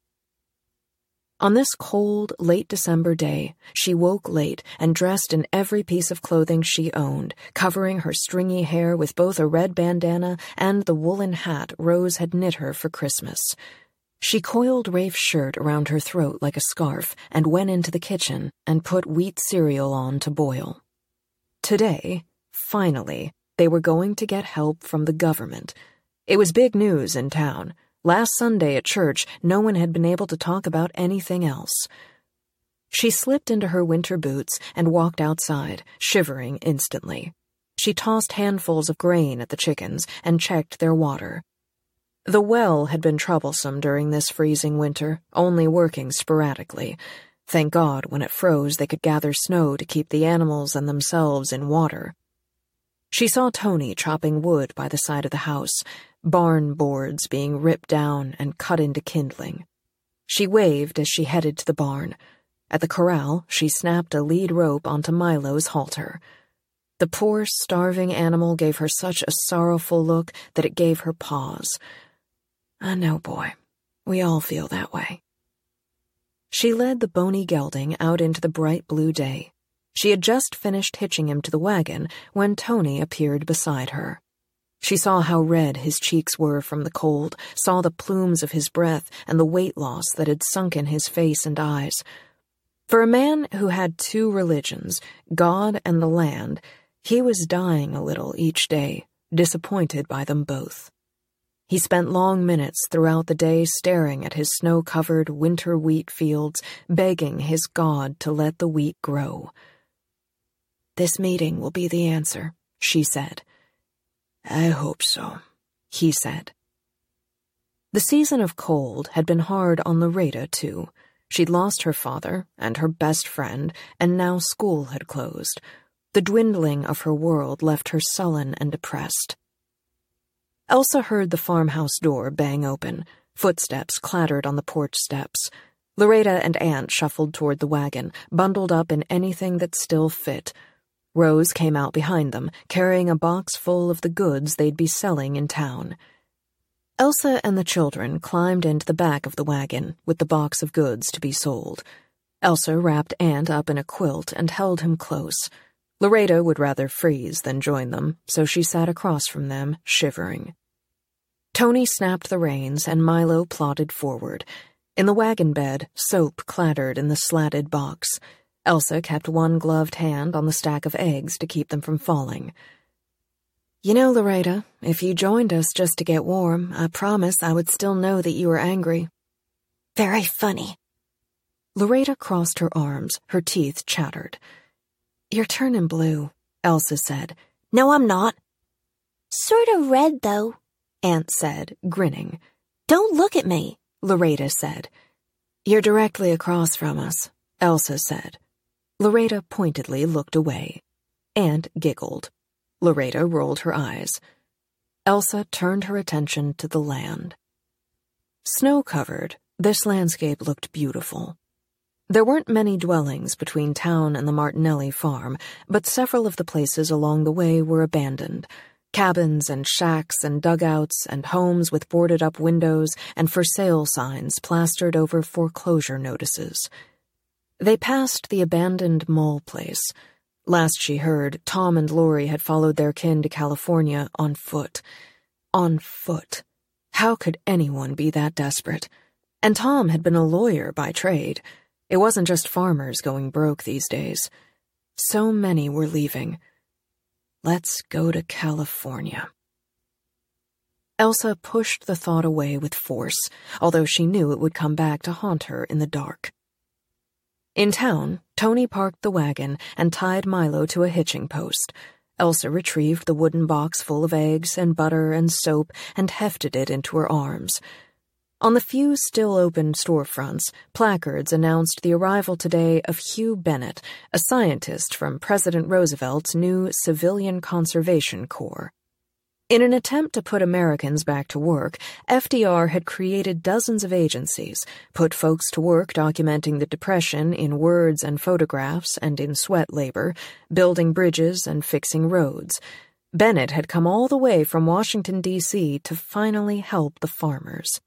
On this cold, late December day, she woke late and dressed in every piece of clothing she owned, covering her stringy hair with both a red bandana and the woolen hat Rose had knit her for Christmas. She coiled Rafe's shirt around her throat like a scarf and went into the kitchen and put wheat cereal on to boil. Today, finally, they were going to get help from the government. It was big news in town. Last Sunday at church, no one had been able to talk about anything else. She slipped into her winter boots and walked outside, shivering instantly. She tossed handfuls of grain at the chickens and checked their water. The well had been troublesome during this freezing winter, only working sporadically. Thank God, when it froze, they could gather snow to keep the animals and themselves in water. She saw Tony chopping wood by the side of the house, barn boards being ripped down and cut into kindling. She waved as she headed to the barn. At the corral, she snapped a lead rope onto Milo's halter. The poor, starving animal gave her such a sorrowful look that it gave her pause. I know, boy. We all feel that way. She led the bony gelding out into the bright blue day. She had just finished hitching him to the wagon when Tony appeared beside her. She saw how red his cheeks were from the cold, saw the plumes of his breath and the weight loss that had sunken his face and eyes. For a man who had two religions, God and the land, he was dying a little each day, disappointed by them both. He spent long minutes throughout the day staring at his snow-covered winter wheat fields, begging his God to let the wheat grow. This meeting will be the answer, she said. I hope so, he said. The season of cold had been hard on Loretta, too. She'd lost her father and her best friend, and now school had closed. The dwindling of her world left her sullen and depressed. Elsa heard the farmhouse door bang open. Footsteps clattered on the porch steps. Loretta and Aunt shuffled toward the wagon, bundled up in anything that still fit. Rose came out behind them, carrying a box full of the goods they'd be selling in town. Elsa and the children climbed into the back of the wagon with the box of goods to be sold. Elsa wrapped Ant up in a quilt and held him close. Loretta would rather freeze than join them, so she sat across from them, shivering. Tony snapped the reins and Milo plodded forward. In the wagon bed, soap clattered in the slatted box. Elsa kept one gloved hand on the stack of eggs to keep them from falling. "You know, Loretta, if you joined us just to get warm, I promise I would still know that you were angry." "Very funny." Loretta crossed her arms, her teeth chattered. "You're turning blue," Elsa said. "No, I'm not." "Sort of red, though," Ant said, grinning. "Don't look at me," Loretta said. "You're directly across from us," Elsa said. Loretta pointedly looked away. Ant giggled. Loretta rolled her eyes. Elsa turned her attention to the land. Snow-covered, this landscape looked beautiful. There weren't many dwellings between town and the Martinelli farm, but several of the places along the way were abandoned. Cabins and shacks and dugouts and homes with boarded-up windows and for-sale signs plastered over foreclosure notices. They passed the abandoned mall place. Last she heard, Tom and Lori had followed their kin to California on foot. On foot. How could anyone be that desperate? And Tom had been a lawyer by trade. It wasn't just farmers going broke these days. So many were leaving. Let's go to California. Elsa pushed the thought away with force, although she knew it would come back to haunt her in the dark. In town, Tony parked the wagon and tied Milo to a hitching post. Elsa retrieved the wooden box full of eggs and butter and soap and hefted it into her arms. On the few still-open storefronts, placards announced the arrival today of Hugh Bennett, a scientist from President Roosevelt's new Civilian Conservation Corps. In an attempt to put Americans back to work, F D R had created dozens of agencies, put folks to work documenting the Depression in words and photographs and in sweat labor, building bridges and fixing roads. Bennett had come all the way from Washington, D C to finally help the farmers.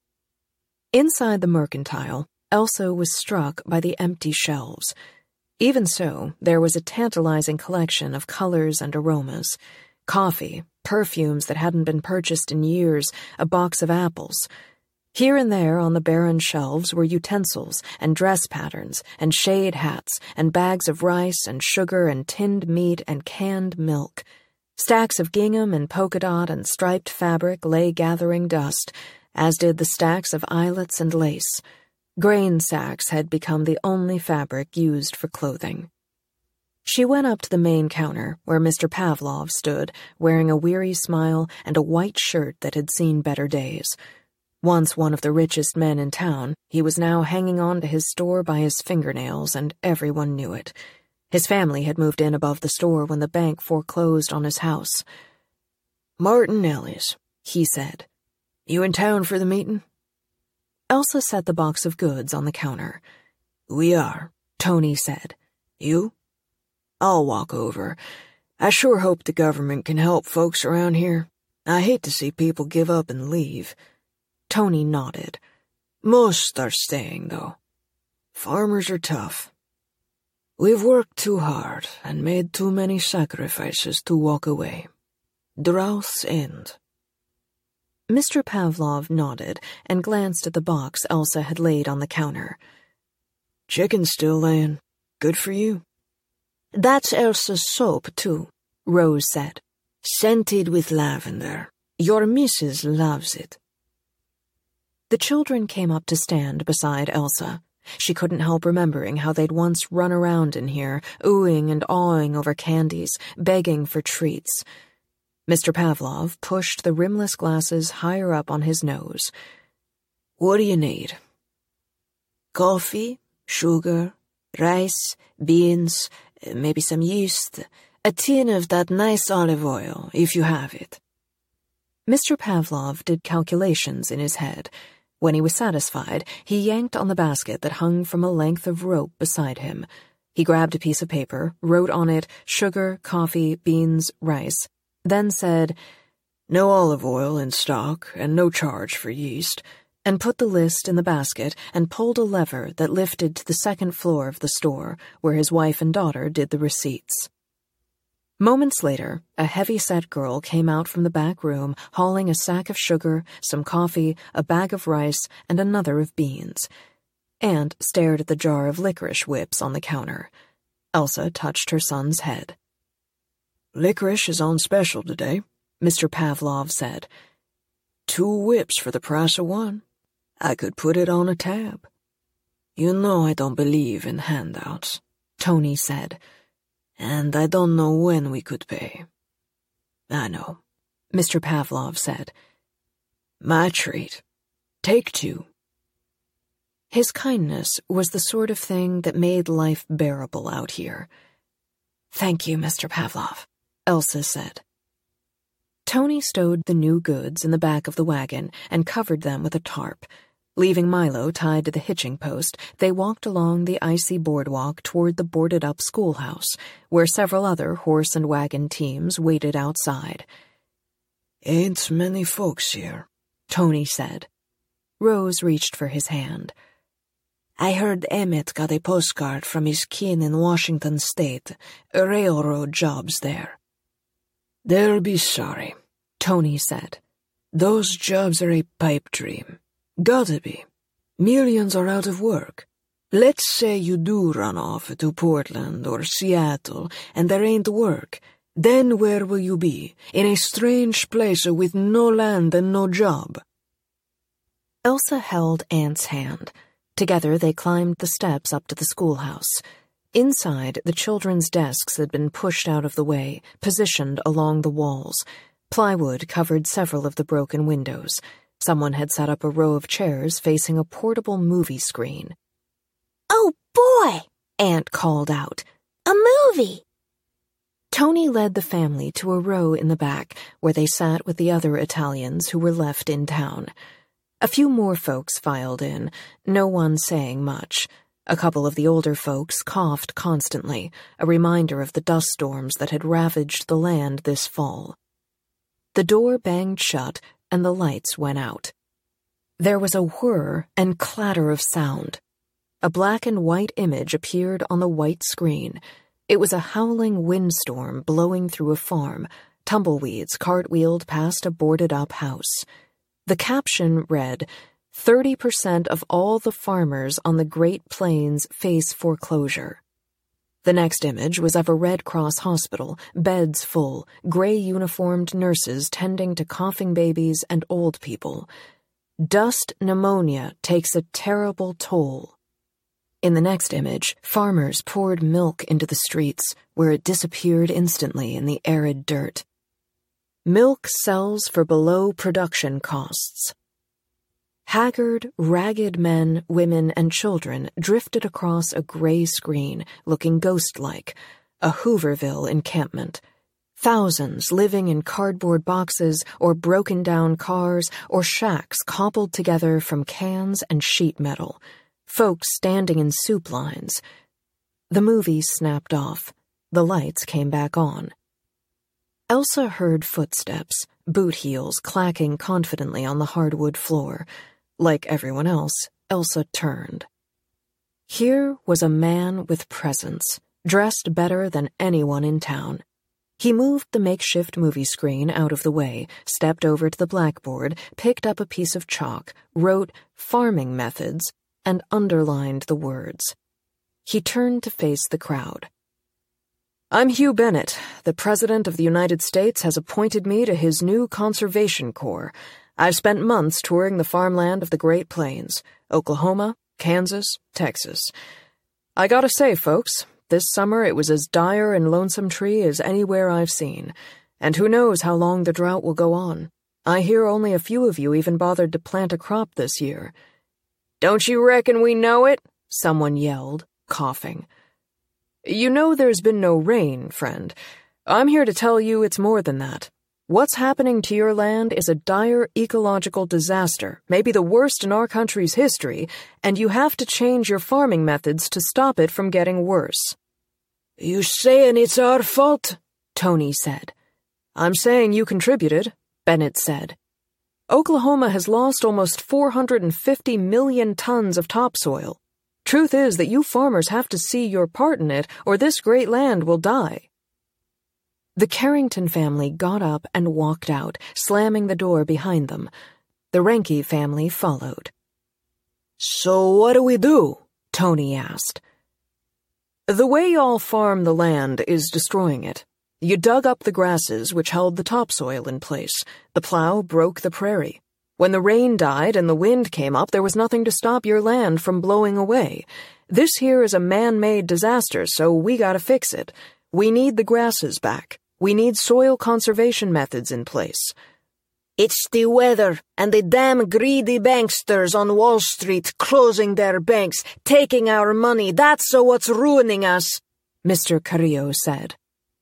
Inside the mercantile, Elsa was struck by the empty shelves. Even so, there was a tantalizing collection of colors and aromas. Coffee, perfumes that hadn't been purchased in years, a box of apples. Here and there on the barren shelves were utensils and dress patterns and shade hats and bags of rice and sugar and tinned meat and canned milk. Stacks of gingham and polka dot and striped fabric lay gathering dust, as did the stacks of eyelets and lace. Grain sacks had become the only fabric used for clothing. She went up to the main counter, where Mister Pavlov stood, wearing a weary smile and a white shirt that had seen better days. Once one of the richest men in town, he was now hanging on to his store by his fingernails, and everyone knew it. His family had moved in above the store when the bank foreclosed on his house. "Martinelli's," he said. "You in town for the meeting?" Elsa set the box of goods on the counter. "We are," Tony said. "You?" "I'll walk over. I sure hope the government can help folks around here. I hate to see people give up and leave." Tony nodded. "Most are staying, though. Farmers are tough. We've worked too hard and made too many sacrifices to walk away. Droughts end." Mister Pavlov nodded and glanced at the box Elsa had laid on the counter. "Chicken still laying. Good for you." "That's Elsa's soap, too," Rose said. "Scented with lavender. Your missus loves it." The children came up to stand beside Elsa. She couldn't help remembering how they'd once run around in here, oohing and awing over candies, begging for treats. Mister Pavlov pushed the rimless glasses higher up on his nose. "What do you need?" "Coffee, sugar, rice, beans, maybe some yeast, a tin of that nice olive oil, if you have it." Mister Pavlov did calculations in his head. When he was satisfied, he yanked on the basket that hung from a length of rope beside him. He grabbed a piece of paper, wrote on it sugar, coffee, beans, rice, then said, No olive oil in stock and no charge for yeast, and put the list in the basket and pulled a lever that lifted to the second floor of the store, where his wife and daughter did the receipts. Moments later, a heavy-set girl came out from the back room hauling a sack of sugar, some coffee, a bag of rice, and another of beans. Aunt stared at the jar of licorice whips on the counter. Elsa touched her son's head. "Licorice is on special today," Mister Pavlov said. "Two whips for the price of one. I could put it on a tab." "You know I don't believe in handouts," Tony said. "And I don't know when we could pay." "I know," Mister Pavlov said. "My treat. Take two." His kindness was the sort of thing that made life bearable out here. "Thank you, Mister Pavlov," Elsa said. Tony stowed the new goods in the back of the wagon and covered them with a tarp. Leaving Milo tied to the hitching post, they walked along the icy boardwalk toward the boarded-up schoolhouse, where several other horse and wagon teams waited outside. "Ain't many folks here," Tony said. Rose reached for his hand. "I heard Emmett got a postcard from his kin in Washington State, railroad jobs there." "They'll be sorry," Tony said. "Those jobs are a pipe dream. Gotta be. Millions are out of work. Let's say you do run off to Portland or Seattle and there ain't work. Then where will you be? In a strange place with no land and no job." Elsa held Aunt's hand. Together they climbed the steps up to the schoolhouse. Inside, the children's desks had been pushed out of the way, positioned along the walls. Plywood covered several of the broken windows. Someone had set up a row of chairs facing a portable movie screen. "Oh, boy!" Aunt called out. "A movie!" Tony led the family to a row in the back, where they sat with the other Italians who were left in town. A few more folks filed in, no one saying much. A couple of the older folks coughed constantly, a reminder of the dust storms that had ravaged the land this fall. The door banged shut, and the lights went out. There was a whir and clatter of sound. A black and white image appeared on the white screen. It was a howling windstorm blowing through a farm. Tumbleweeds cartwheeled past a boarded-up house. The caption read, thirty percent of all the farmers on the Great Plains face foreclosure. The next image was of a Red Cross hospital, beds full, gray-uniformed nurses tending to coughing babies and old people. Dust pneumonia takes a terrible toll. In the next image, farmers poured milk into the streets, where it disappeared instantly in the arid dirt. Milk sells for below production costs. Haggard, ragged men, women, and children drifted across a gray screen, looking ghost-like, a Hooverville encampment. Thousands living in cardboard boxes or broken-down cars or shacks cobbled together from cans and sheet metal. Folks standing in soup lines. The movie snapped off. The lights came back on. Elsa heard footsteps, boot heels clacking confidently on the hardwood floor. Like everyone else, Elsa turned. Here was a man with presence, dressed better than anyone in town. He moved the makeshift movie screen out of the way, stepped over to the blackboard, picked up a piece of chalk, wrote farming methods, and underlined the words. He turned to face the crowd. "I'm Hugh Bennett. The President of the United States has appointed me to his new Conservation Corps. I've spent months touring the farmland of the Great Plains, Oklahoma, Kansas, Texas. I gotta say, folks, this summer it was as dire and lonesome tree as anywhere I've seen, and who knows how long the drought will go on. I hear only a few of you even bothered to plant a crop this year." "Don't you reckon we know it?" someone yelled, coughing. "You know there's been no rain, friend. I'm here to tell you it's more than that. What's happening to your land is a dire ecological disaster, maybe the worst in our country's history, and you have to change your farming methods to stop it from getting worse." "You saying it's our fault?" Tony said. "I'm saying you contributed. Bennett said. Oklahoma has lost almost four hundred fifty million tons of topsoil. Truth is that you farmers have to see your part in it, or this great land will die. The Carrington family got up and walked out, slamming the door behind them. The Renke family followed. So what do we do? Tony asked. The way y'all farm the land is destroying it. You dug up the grasses which held the topsoil in place. The plow broke the prairie. When the rain died and the wind came up, there was nothing to stop your land from blowing away. This here is a man-made disaster, so we gotta fix it. We need the grasses back. We need soil conservation methods in place. It's the weather and the damn greedy banksters on Wall Street closing their banks, taking our money. That's what's ruining us, Mister Carrillo said.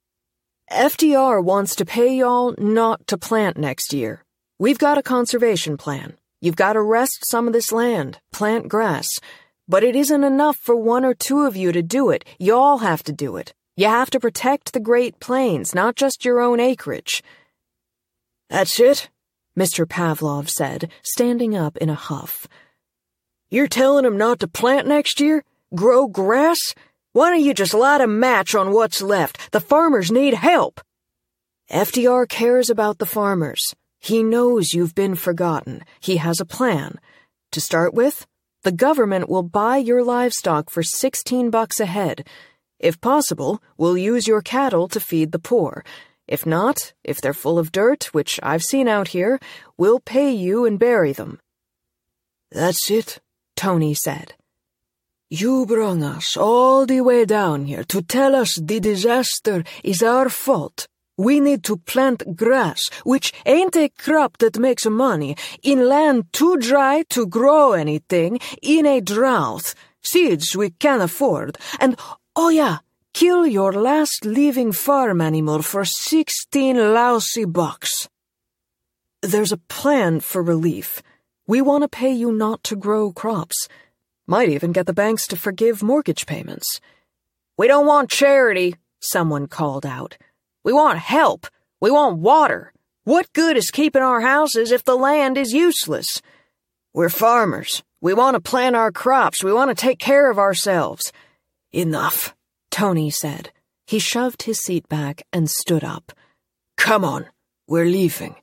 F D R wants to pay y'all not to plant next year. We've got a conservation plan. You've got to rest some of this land, plant grass. But it isn't enough for one or two of you to do it. Y'all have to do it. You have to protect the Great Plains, not just your own acreage. That's it? Mister Pavlov said, standing up in a huff. You're telling them not to plant next year? Grow grass? Why don't you just light a match on what's left? The farmers need help. F D R cares about the farmers. He knows you've been forgotten. He has a plan. To start with, the government will buy your livestock for sixteen bucks a head. If possible, we'll use your cattle to feed the poor. If not, if they're full of dirt, which I've seen out here, we'll pay you and bury them. That's it, Tony said. You brought us all the way down here to tell us the disaster is our fault. We need to plant grass, which ain't a crop that makes money, in land too dry to grow anything, in a drought, seeds we can't afford, and, oh yeah, kill your last living farm animal for sixteen lousy bucks. There's a plan for relief. We want to pay you not to grow crops. Might even get the banks to forgive mortgage payments. We don't want charity, someone called out. We want help. We want water. What good is keeping our houses if the land is useless? We're farmers. We want to plant our crops. We want to take care of ourselves. Enough, Tony said. He shoved his seat back and stood up. Come on, we're leaving.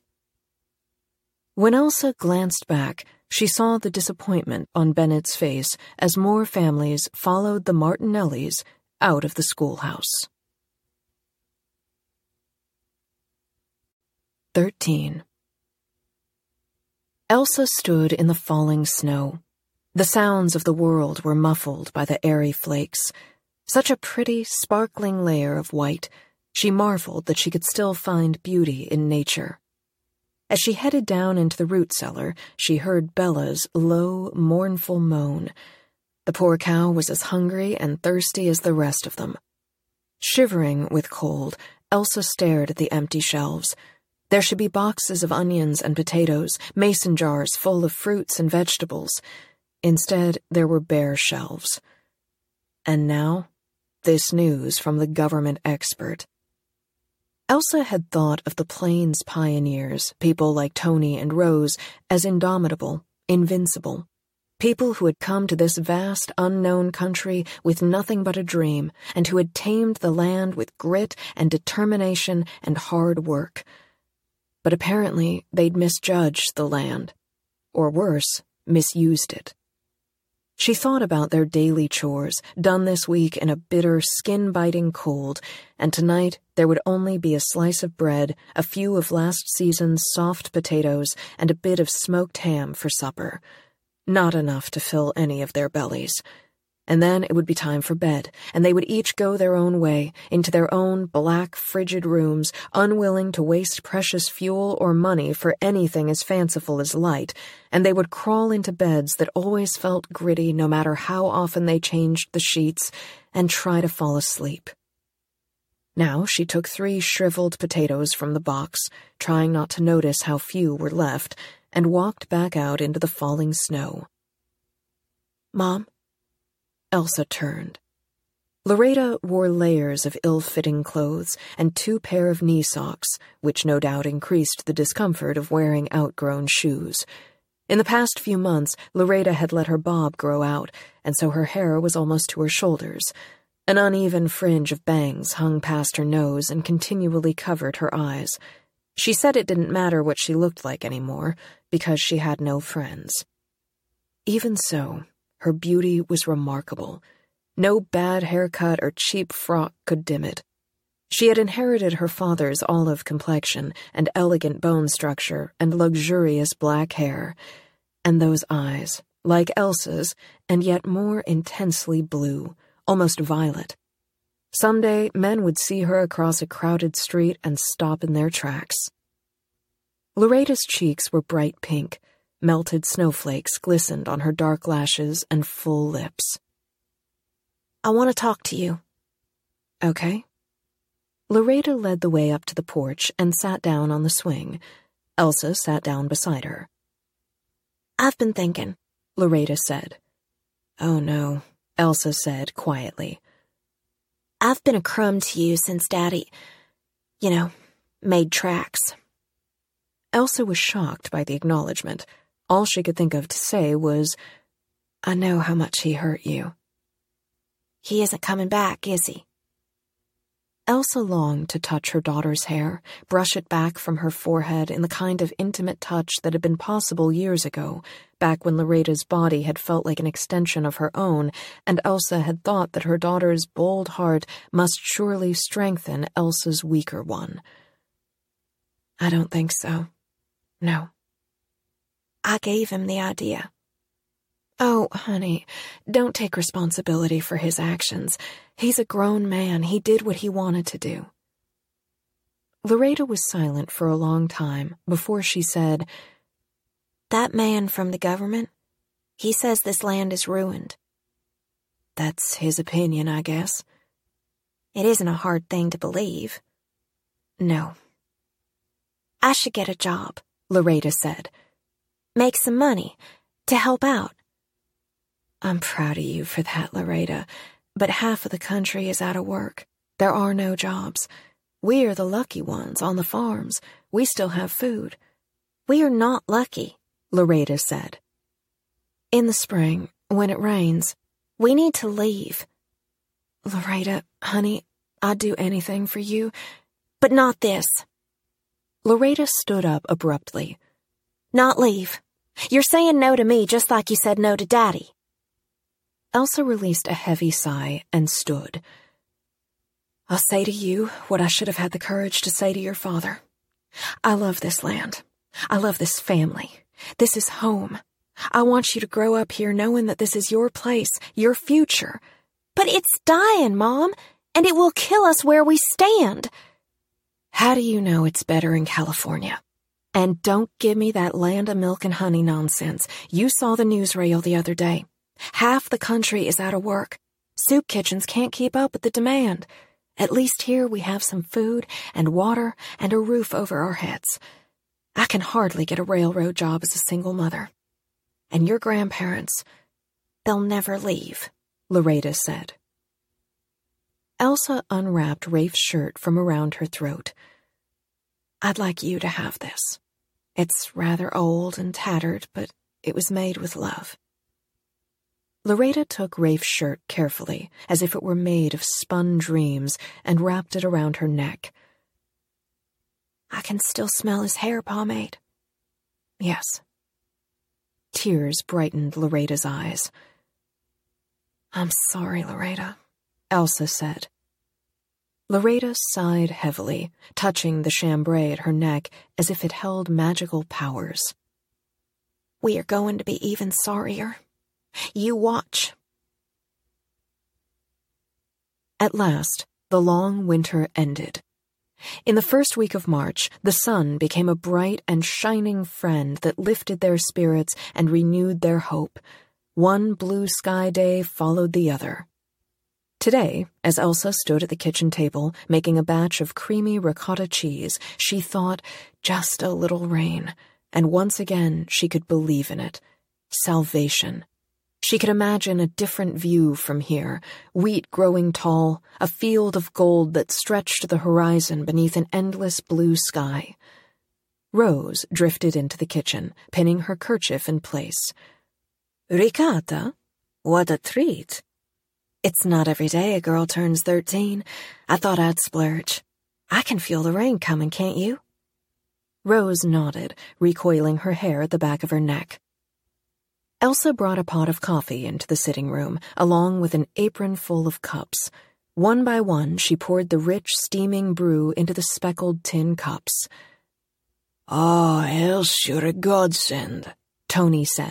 When Elsa glanced back, she saw the disappointment on Bennett's face as more families followed the Martinellis out of the schoolhouse. Thirteen. Elsa stood in the falling snow. The sounds of the world were muffled by the airy flakes. Such a pretty, sparkling layer of white, she marveled that she could still find beauty in nature. As she headed down into the root cellar, she heard Bella's low, mournful moan. The poor cow was as hungry and thirsty as the rest of them. Shivering with cold, Elsa stared at the empty shelves. There should be boxes of onions and potatoes, mason jars full of fruits and vegetables. Instead, there were bare shelves. And now, this news from the government expert. Elsa had thought of the Plains pioneers, people like Tony and Rose, as indomitable, invincible. People who had come to this vast, unknown country with nothing but a dream, and who had tamed the land with grit and determination and hard work. But apparently they'd misjudged the land. Or worse, misused it. She thought about their daily chores, done this week in a bitter, skin-biting cold, and tonight there would only be a slice of bread, a few of last season's soft potatoes, and a bit of smoked ham for supper. Not enough to fill any of their bellies. And then it would be time for bed, and they would each go their own way, into their own black, frigid rooms, unwilling to waste precious fuel or money for anything as fanciful as light, and they would crawl into beds that always felt gritty no matter how often they changed the sheets, and try to fall asleep. Now she took three shriveled potatoes from the box, trying not to notice how few were left, and walked back out into the falling snow. "Mom?" Elsa turned. Loretta wore layers of ill-fitting clothes and two pair of knee socks, which no doubt increased the discomfort of wearing outgrown shoes. In the past few months, Loretta had let her bob grow out, and so her hair was almost to her shoulders. An uneven fringe of bangs hung past her nose and continually covered her eyes. She said it didn't matter what she looked like anymore, because she had no friends. Even so, her beauty was remarkable. No bad haircut or cheap frock could dim it. She had inherited her father's olive complexion and elegant bone structure and luxurious black hair, and those eyes, like Elsa's, and yet more intensely blue, almost violet. Someday, men would see her across a crowded street and stop in their tracks. Loretta's cheeks were bright pink. Melted snowflakes glistened on her dark lashes and full lips. I want to talk to you. Okay. Loretta led the way up to the porch and sat down on the swing. Elsa sat down beside her. I've been thinking, Loretta said. Oh no, Elsa said quietly. I've been a crumb to you since Daddy, you know, made tracks. Elsa was shocked by the acknowledgement. All she could think of to say was, I know how much he hurt you. He isn't coming back, is he? Elsa longed to touch her daughter's hair, brush it back from her forehead in the kind of intimate touch that had been possible years ago, back when Loretta's body had felt like an extension of her own, and Elsa had thought that her daughter's bold heart must surely strengthen Elsa's weaker one. I don't think so. No. I gave him the idea. Oh, honey, don't take responsibility for his actions. He's a grown man. He did what he wanted to do. Loretta was silent for a long time before she said, That man from the government, he says this land is ruined. That's his opinion, I guess. It isn't a hard thing to believe. No. I should get a job, Loretta said. Make some money to help out. I'm proud of you for that, Loretta, but half of the country is out of work. There are no jobs. We are the lucky ones on the farms. We still have food. We are not lucky, Loretta said. In the spring, when it rains, we need to leave. Loretta, honey, I'd do anything for you, but not this. Loretta stood up abruptly. Not leave. You're saying no to me just like you said no to Daddy. Elsa released a heavy sigh and stood. I'll say to you what I should have had the courage to say to your father. I love this land. I love this family. This is home. I want you to grow up here knowing that this is your place, your future. But it's dying, Mom, and it will kill us where we stand. How do you know it's better in California? And don't give me that land of milk and honey nonsense. You saw the newsreel the other day. Half the country is out of work. Soup kitchens can't keep up with the demand. At least here we have some food and water and a roof over our heads. I can hardly get a railroad job as a single mother. And your grandparents, they'll never leave, Loretta said. Elsa unwrapped Rafe's shirt from around her throat. I'd like you to have this. It's rather old and tattered, but it was made with love. Loretta took Rafe's shirt carefully, as if it were made of spun dreams, and wrapped it around her neck. I can still smell his hair pomade. Yes. Tears brightened Loretta's eyes. I'm sorry, Loretta, Elsa said. Loretta sighed heavily, touching the chambray at her neck as if it held magical powers. We are going to be even sorrier. You watch. At last, the long winter ended. In the first week of March, the sun became a bright and shining friend that lifted their spirits and renewed their hope. One blue sky day followed the other. Today, as Elsa stood at the kitchen table making a batch of creamy ricotta cheese, she thought, just a little rain, and once again she could believe in it. Salvation. She could imagine a different view from here, wheat growing tall, a field of gold that stretched to the horizon beneath an endless blue sky. Rose drifted into the kitchen, pinning her kerchief in place. Ricotta? What a treat. It's not every day a girl turns thirteen. I thought I'd splurge. I can feel the rain coming, can't you? Rose nodded, recoiling her hair at the back of her neck. Elsa brought a pot of coffee into the sitting room, along with an apron full of cups. One by one, she poured the rich, steaming brew into the speckled tin cups. "Oh, Else, you're a godsend," Tony said.